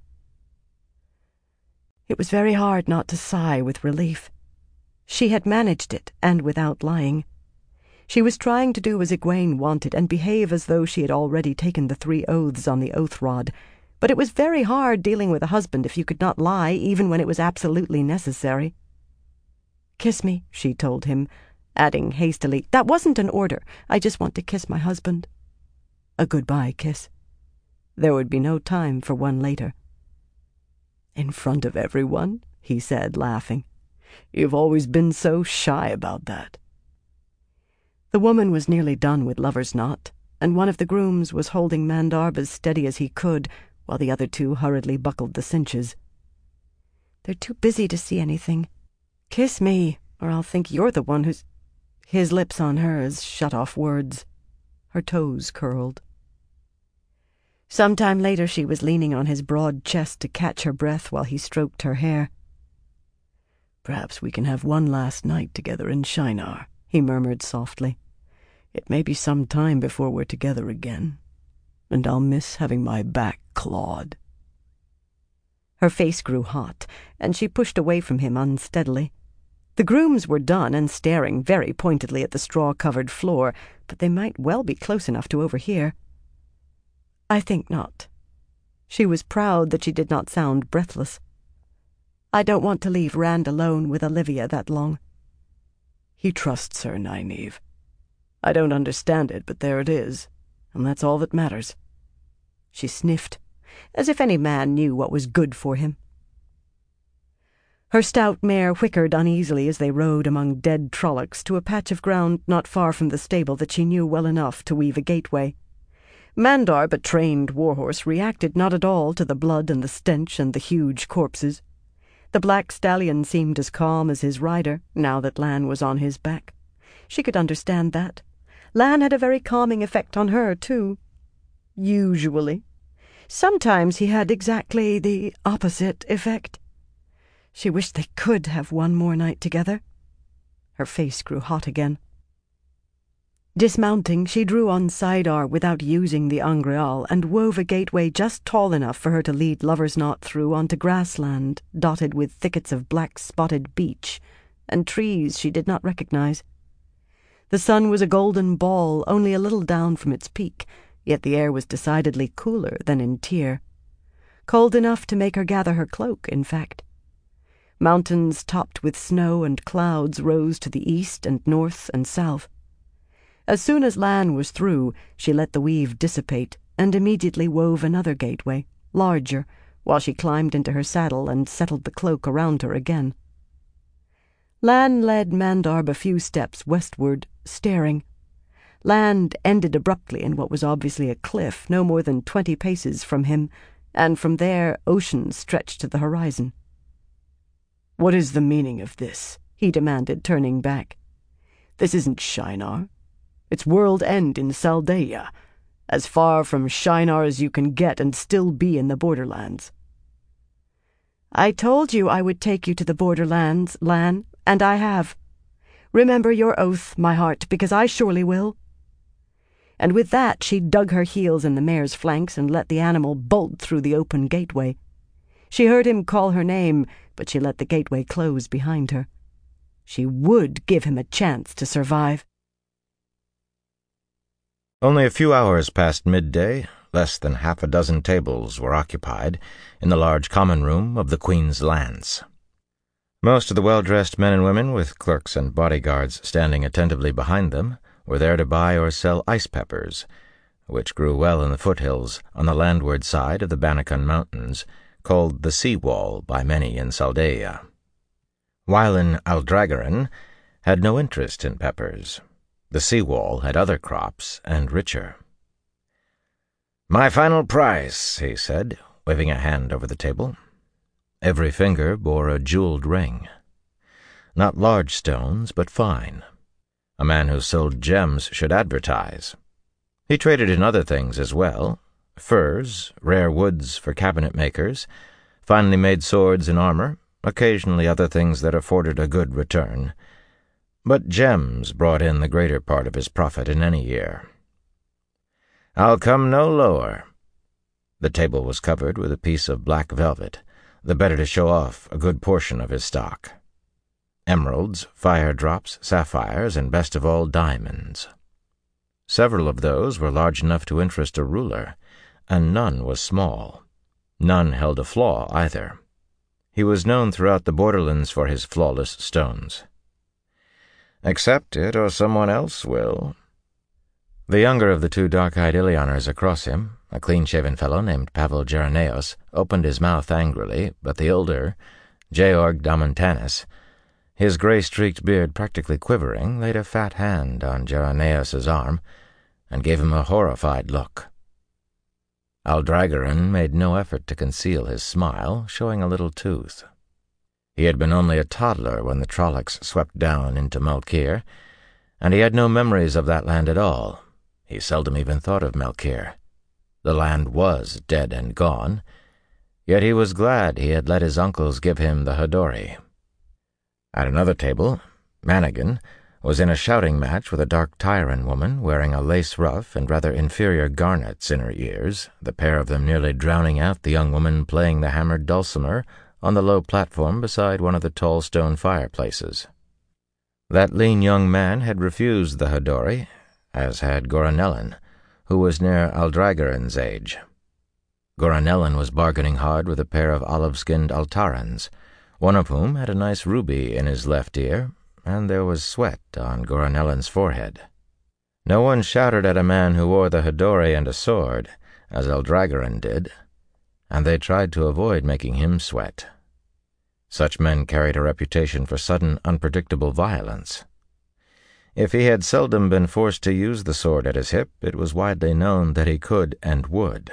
It was very hard not to sigh with relief. She had managed it, and without lying. She was trying to do as Egwene wanted and behave as though she had already taken the 3 oaths on the oath rod, but it was very hard dealing with a husband if you could not lie even when it was absolutely necessary. "Kiss me," she told him, adding hastily, "That wasn't an order. I just want to kiss my husband." A goodbye kiss. There would be no time for one later. "In front of everyone?" he said, laughing. "You've always been so shy about that." The woman was nearly done with Lover's Knot, and one of the grooms was holding Mandarb as steady as he could, while the other 2 hurriedly buckled the cinches. "They're too busy to see anything. Kiss me, or I'll think you're the one who's—" His lips on hers shut off words. Her toes curled. Sometime later she was leaning on his broad chest to catch her breath while he stroked her hair. "Perhaps we can have one last night together in Shinar," he murmured softly. "It may be some time before we're together again, and I'll miss having my back clawed." Her face grew hot, and she pushed away from him unsteadily. The grooms were done and staring very pointedly at the straw-covered floor, but they might well be close enough to overhear. "I think not." She was proud that she did not sound breathless. "I don't want to leave Rand alone with Olivia that long." "He trusts her, Nynaeve. I don't understand it, but there it is, and that's all that matters." She sniffed, as if any man knew what was good for him. Her stout mare whickered uneasily as they rode among dead trollocs to a patch of ground not far from the stable that she knew well enough to weave a gateway. Mandarb, a trained warhorse, reacted not at all to the blood and the stench and the huge corpses. The black stallion seemed as calm as his rider, now that Lan was on his back. She could understand that. Lan had a very calming effect on her, too. Usually. Sometimes he had exactly the opposite effect. She wished they could have one more night together. Her face grew hot again. Dismounting, she drew on Saidar without using the Angreal and wove a gateway just tall enough for her to lead Lover's Knot through onto grassland dotted with thickets of black-spotted beech and trees she did not recognize. The sun was a golden ball only a little down from its peak, yet the air was decidedly cooler than in Tyr. Cold enough to make her gather her cloak, in fact. Mountains topped with snow and clouds rose to the east and north and south. As soon as Lan was through, she let the weave dissipate and immediately wove another gateway, larger, while she climbed into her saddle and settled the cloak around her again. Lan led Mandarb a few steps westward, staring. Land ended abruptly in what was obviously a cliff no more than 20 paces from him, and from there ocean stretched to the horizon.
"What is the meaning of this?" he demanded, turning back. "This isn't Shinar. It's World End in Saldaea, as far from Shinar as you can get and still be in the Borderlands."
"I told you I would take you to the Borderlands, Lan, and I have. Remember your oath, my heart, because I surely will." And with that she dug her heels in the mare's flanks and let the animal bolt through the open gateway. She heard him call her name, but she let the gateway close behind her. She would give him a chance to survive.
Only a few hours past midday, less than half a dozen tables were occupied in the large common room of the Queen's Lance. Most of the well-dressed men and women, with clerks and bodyguards standing attentively behind them, were there to buy or sell ice peppers, which grew well in the foothills on the landward side of the Bannockon Mountains, called the Sea Wall by many in Saldaea. Wylan Aldragaran had no interest in peppers. The Sea Wall had other crops, and richer. "My final price," he said, waving a hand over the table. Every finger bore a jeweled ring. Not large stones, but fine. A man who sold gems should advertise. He traded in other things as well: furs, rare woods for cabinet makers, finely made swords and armor, occasionally other things that afforded a good return. But gems brought in the greater part of his profit in any year. "I'll come no lower." The table was covered with a piece of black velvet, the better to show off a good portion of his stock. Emeralds, fire drops, sapphires, and best of all, diamonds. Several of those were large enough to interest a ruler, and none was small. None held a flaw either. He was known throughout the borderlands for his flawless stones. "Accept it, or someone else will." The younger of the two dark-eyed Illianers across him, a clean-shaven fellow named Pavel Geraneos, opened his mouth angrily, but the older, Georg Damontanis, his gray-streaked beard practically quivering, laid a fat hand on Geraneos's arm and gave him a horrified look. Aldragaran made no effort to conceal his smile, showing a little tooth. He had been only a toddler when the Trollocs swept down into Melkir, and he had no memories of that land at all. He seldom even thought of Melkir. The land was dead and gone, yet he was glad he had let his uncles give him the Hadori. At another table, Mannigan was in a shouting match with a dark Tyran woman wearing a lace ruff and rather inferior garnets in her ears, the pair of them nearly drowning out the young woman playing the hammered dulcimer on the low platform beside one of the tall stone fireplaces. That lean young man had refused the Hadori, as had Goranellin, who was near Aldragaran's age. Goranellin was bargaining hard with a pair of olive-skinned Altarans, one of whom had a nice ruby in his left ear, and there was sweat on Goranellin's forehead. No one shouted at a man who wore the Hadori and a sword, as Aldragaran did, and they tried to avoid making him sweat. Such men carried a reputation for sudden, unpredictable violence. If he had seldom been forced to use the sword at his hip, it was widely known that he could and would.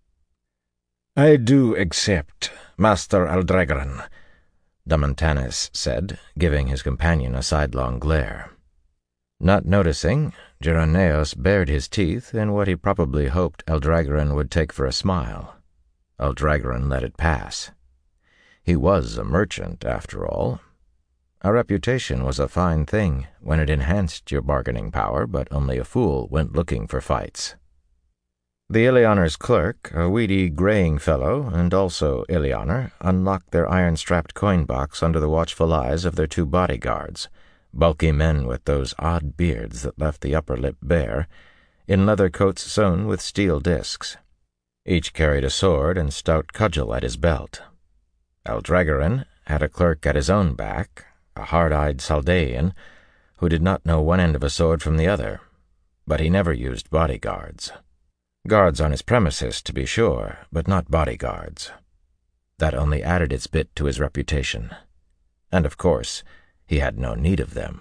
"I do accept, Master Aldragaran," Damontanis said, giving his companion a sidelong glare.
Not noticing, Geraneos bared his teeth in what he probably hoped Aldragaran would take for a smile. Aldragaran let it pass. He was a merchant, after all. A reputation was a fine thing when it enhanced your bargaining power, but only a fool went looking for fights. The Illianer's clerk, a weedy, graying fellow, and also Illianer, unlocked their iron-strapped coin box under the watchful eyes of their two bodyguards, bulky men with those odd beards that left the upper lip bare, in leather coats sewn with steel discs. Each carried a sword and stout cudgel at his belt. Aldragaran had a clerk at his own back, a hard-eyed Saldaean, who did not know one end of a sword from the other, but he never used bodyguards. Guards on his premises, to be sure, but not bodyguards. That only added its bit to his reputation. And, of course, he had no need of them.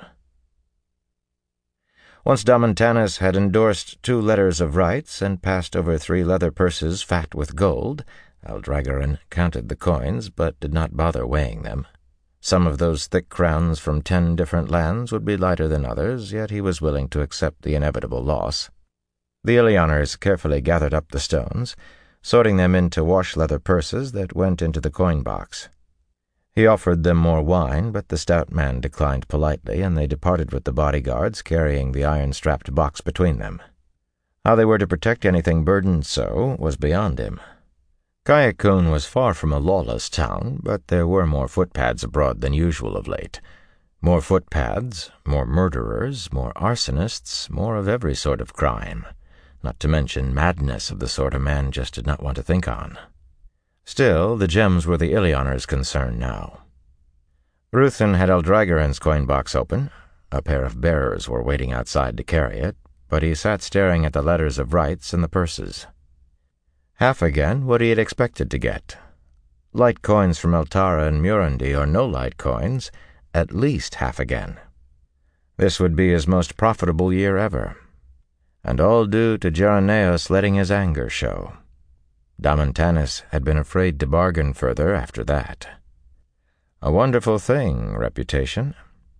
Once Damontanis had endorsed 2 letters of rights and passed over 3 leather purses fat with gold, Aldragoran counted the coins, but did not bother weighing them. Some of those thick crowns from 10 different lands would be lighter than others, yet he was willing to accept the inevitable loss. The Illianers carefully gathered up the stones, sorting them into wash-leather purses that went into the coin box. He offered them more wine, but the stout man declined politely, and they departed with the bodyguards carrying the iron-strapped box between them. How they were to protect anything burdened so was beyond him. Kayakun was far from a lawless town, but there were more footpads abroad than usual of late. More footpads, more murderers, more arsonists, more of every sort of crime, not to mention madness of the sort a man just did not want to think on. Still, the gems were the Illianers' concern now. Ruthen had Aldragoran's coin box open. A pair of bearers were waiting outside to carry it, but he sat staring at the letters of rights and the purses. Half again what he had expected to get. Light coins from Eltara and Murundi, or no light coins, at least half again. This would be his most profitable year ever, and all due to Geraneos letting his anger show. Damontanis had been afraid to bargain further after that. A wonderful thing, reputation.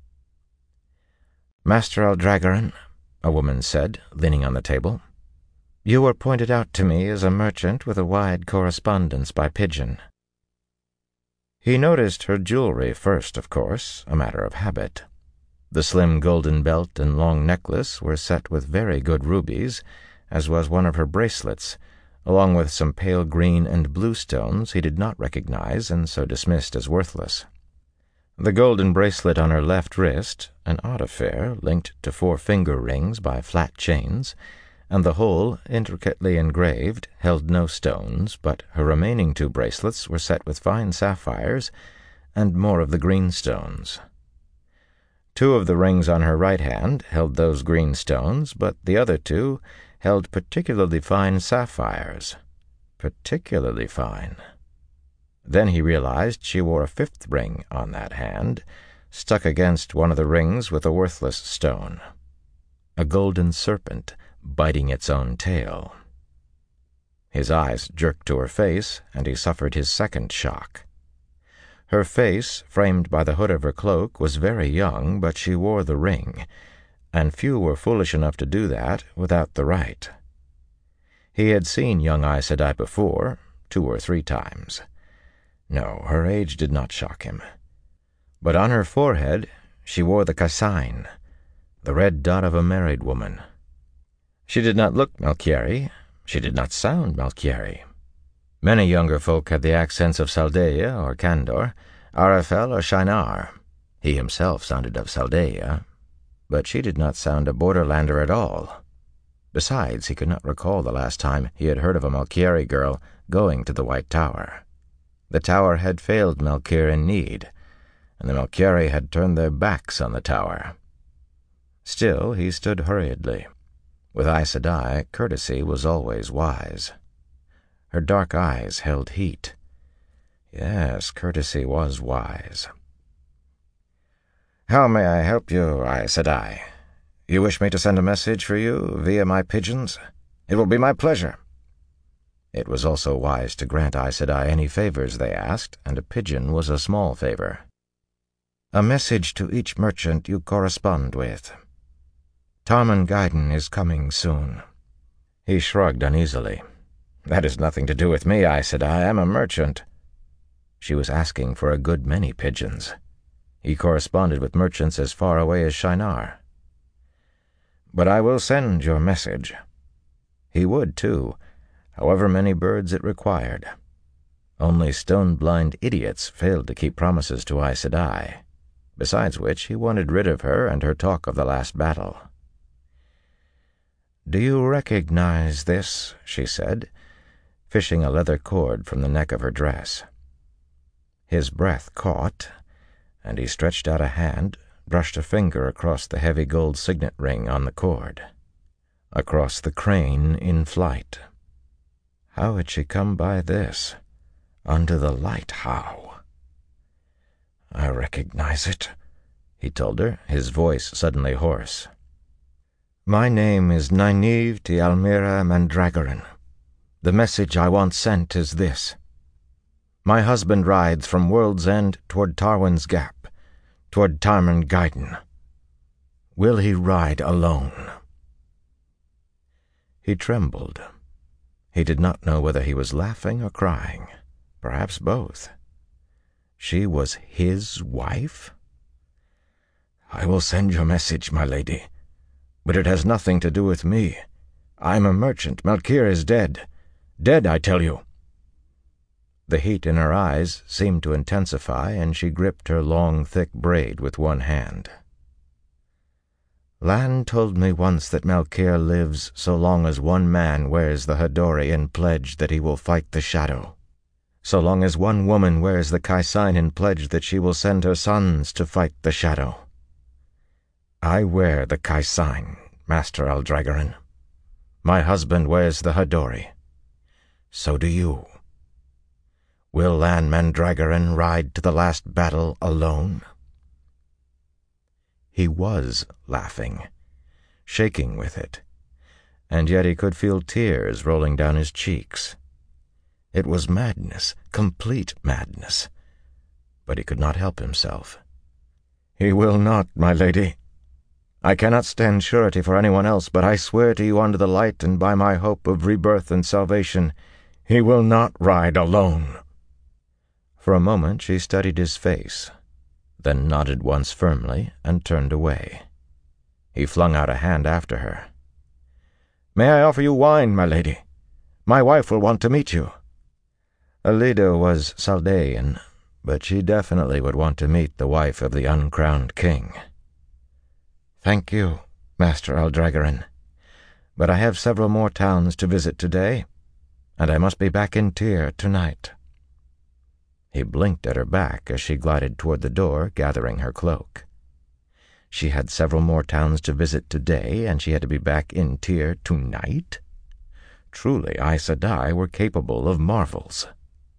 "Master Aldragoran," a woman said, leaning on the table, "you were pointed out to me as a merchant with a wide correspondence by pigeon." He noticed her jewelry first, of course, a matter of habit. The slim golden belt and long necklace were set with very good rubies, as was one of her bracelets, along with some pale green and blue stones he did not recognize and so dismissed as worthless. The golden bracelet on her left wrist, an odd affair linked to 4 finger rings by flat chains, and the whole, intricately engraved, held no stones, but her remaining 2 bracelets were set with fine sapphires and more of the green stones. 2 of the rings on her right hand held those green stones, but the other 2 held particularly fine sapphires. Particularly fine. Then he realized she wore a 5th ring on that hand, stuck against one of the rings with a worthless stone. A golden serpent, biting its own tail. His eyes jerked to her face, and he suffered his second shock. Her face, framed by the hood of her cloak, was very young, but she wore the ring, and few were foolish enough to do that without the right. He had seen young Aes Sedai before, 2 or 3 times. No, her age did not shock him. But on her forehead she wore the Kasain, the red dot of a married woman. She did not look Malkieri. She did not sound Malkieri. Many younger folk had the accents of Saldeia or Kandor, Arafel or Shinar. He himself sounded of Saldeia, but she did not sound a borderlander at all. Besides, he could not recall the last time he had heard of a Malkieri girl going to the White Tower. The tower had failed Malkir in need, and the Malkieri had turned their backs on the tower. Still, he stood hurriedly. With Aes Sedai, courtesy was always wise. Her dark eyes held heat. Yes, courtesy was wise. "How may I help you, Aes Sedai? You wish me to send a message for you via my pigeons? It will be my pleasure." It was also wise to grant Aes Sedai any favors they asked, and a pigeon was a small favor. "A message to each merchant you correspond with. Tarman Gaiden is coming soon." He shrugged uneasily. "That has nothing to do with me, Aes Sedai. I am a merchant." She was asking for a good many pigeons. He corresponded with merchants as far away as Shinar. "But I will send your message." He would, too, however many birds it required. Only stone-blind idiots failed to keep promises to Aes Sedai, besides which he wanted rid of her and her talk of the last battle. "Do you recognize this?" she said, fishing a leather cord from the neck of her dress. His breath caught, and he stretched out a hand, brushed a finger across the heavy gold signet ring on the cord, across the crane in flight. How had she come by this? Under the light, how? "I recognize it," he told her, his voice suddenly hoarse. "My name is Nynaeve Ti Almira Mandragoran. The message I want sent is this.
My husband rides from World's End toward Tarwin's Gap, toward Tarmangeidon. Will he ride alone?" He trembled. He did not know whether he was laughing or crying, perhaps both. She was his wife? "I will send your message, my lady, but it has nothing to do with me. I'm a merchant. Malkyr is dead. Dead, I tell you." The heat in her eyes seemed to intensify, and she gripped her long, thick braid with one hand. "Lan told me once that Malkyr lives so long as one man wears the Hadori in pledge that he will fight the Shadow, so long as one woman wears the Kai'Sine in pledge that she will send her sons to fight the Shadow. I wear the Kai'Sine, Master Aldragoran. My husband wears the Hadori. So do you. Will Lan Mandragoran ride to the last battle alone?" He was laughing, shaking with it, and yet he could feel tears rolling down his cheeks. It was madness, complete madness, but he could not help himself. "He will not, my lady. I cannot stand surety for anyone else, but I swear to you under the light and by my hope of rebirth and salvation, he will not ride alone." For a moment she studied his face, then nodded once firmly and turned away. He flung out a hand after her. "May I offer you wine, my lady? My wife will want to meet you." Aleida was Saldaean, but she definitely would want to meet the wife of the uncrowned king. "Thank you, Master Aldragoran, but I have several more towns to visit today, and I must be back in Tyr tonight." He blinked at her back as she glided toward the door, gathering her cloak. She had several more towns to visit today, and she had to be back in Tyr tonight? Truly, Aes Sedai were capable of marvels.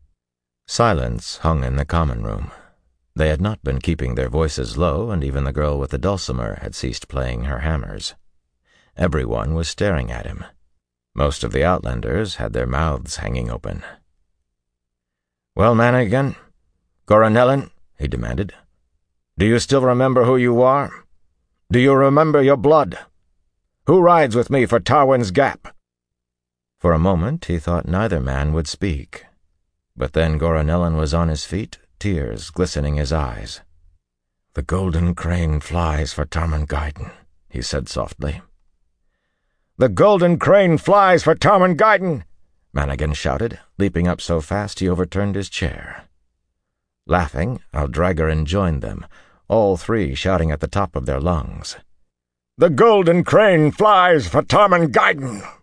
Silence hung in the common room. They had not been keeping their voices low, and even the girl with the dulcimer had ceased playing her hammers. Everyone was staring at him. Most of the Outlanders had their mouths hanging open. "Well, Managan, Goranellen," he demanded, "do you still remember who you are? Do you remember your blood? Who rides with me for Tarwin's Gap?" For a moment he thought neither man would speak, but then Goranellen was on his feet, tears glistening his eyes. "The golden crane flies for Tarmangeidon," he said softly. "The golden crane flies for Tarmangeidon!" Managan shouted, leaping up so fast he overturned his chair. Laughing, Aldragoran joined them, all three shouting at the top of their lungs. "The golden crane flies for Tarmangeidon!"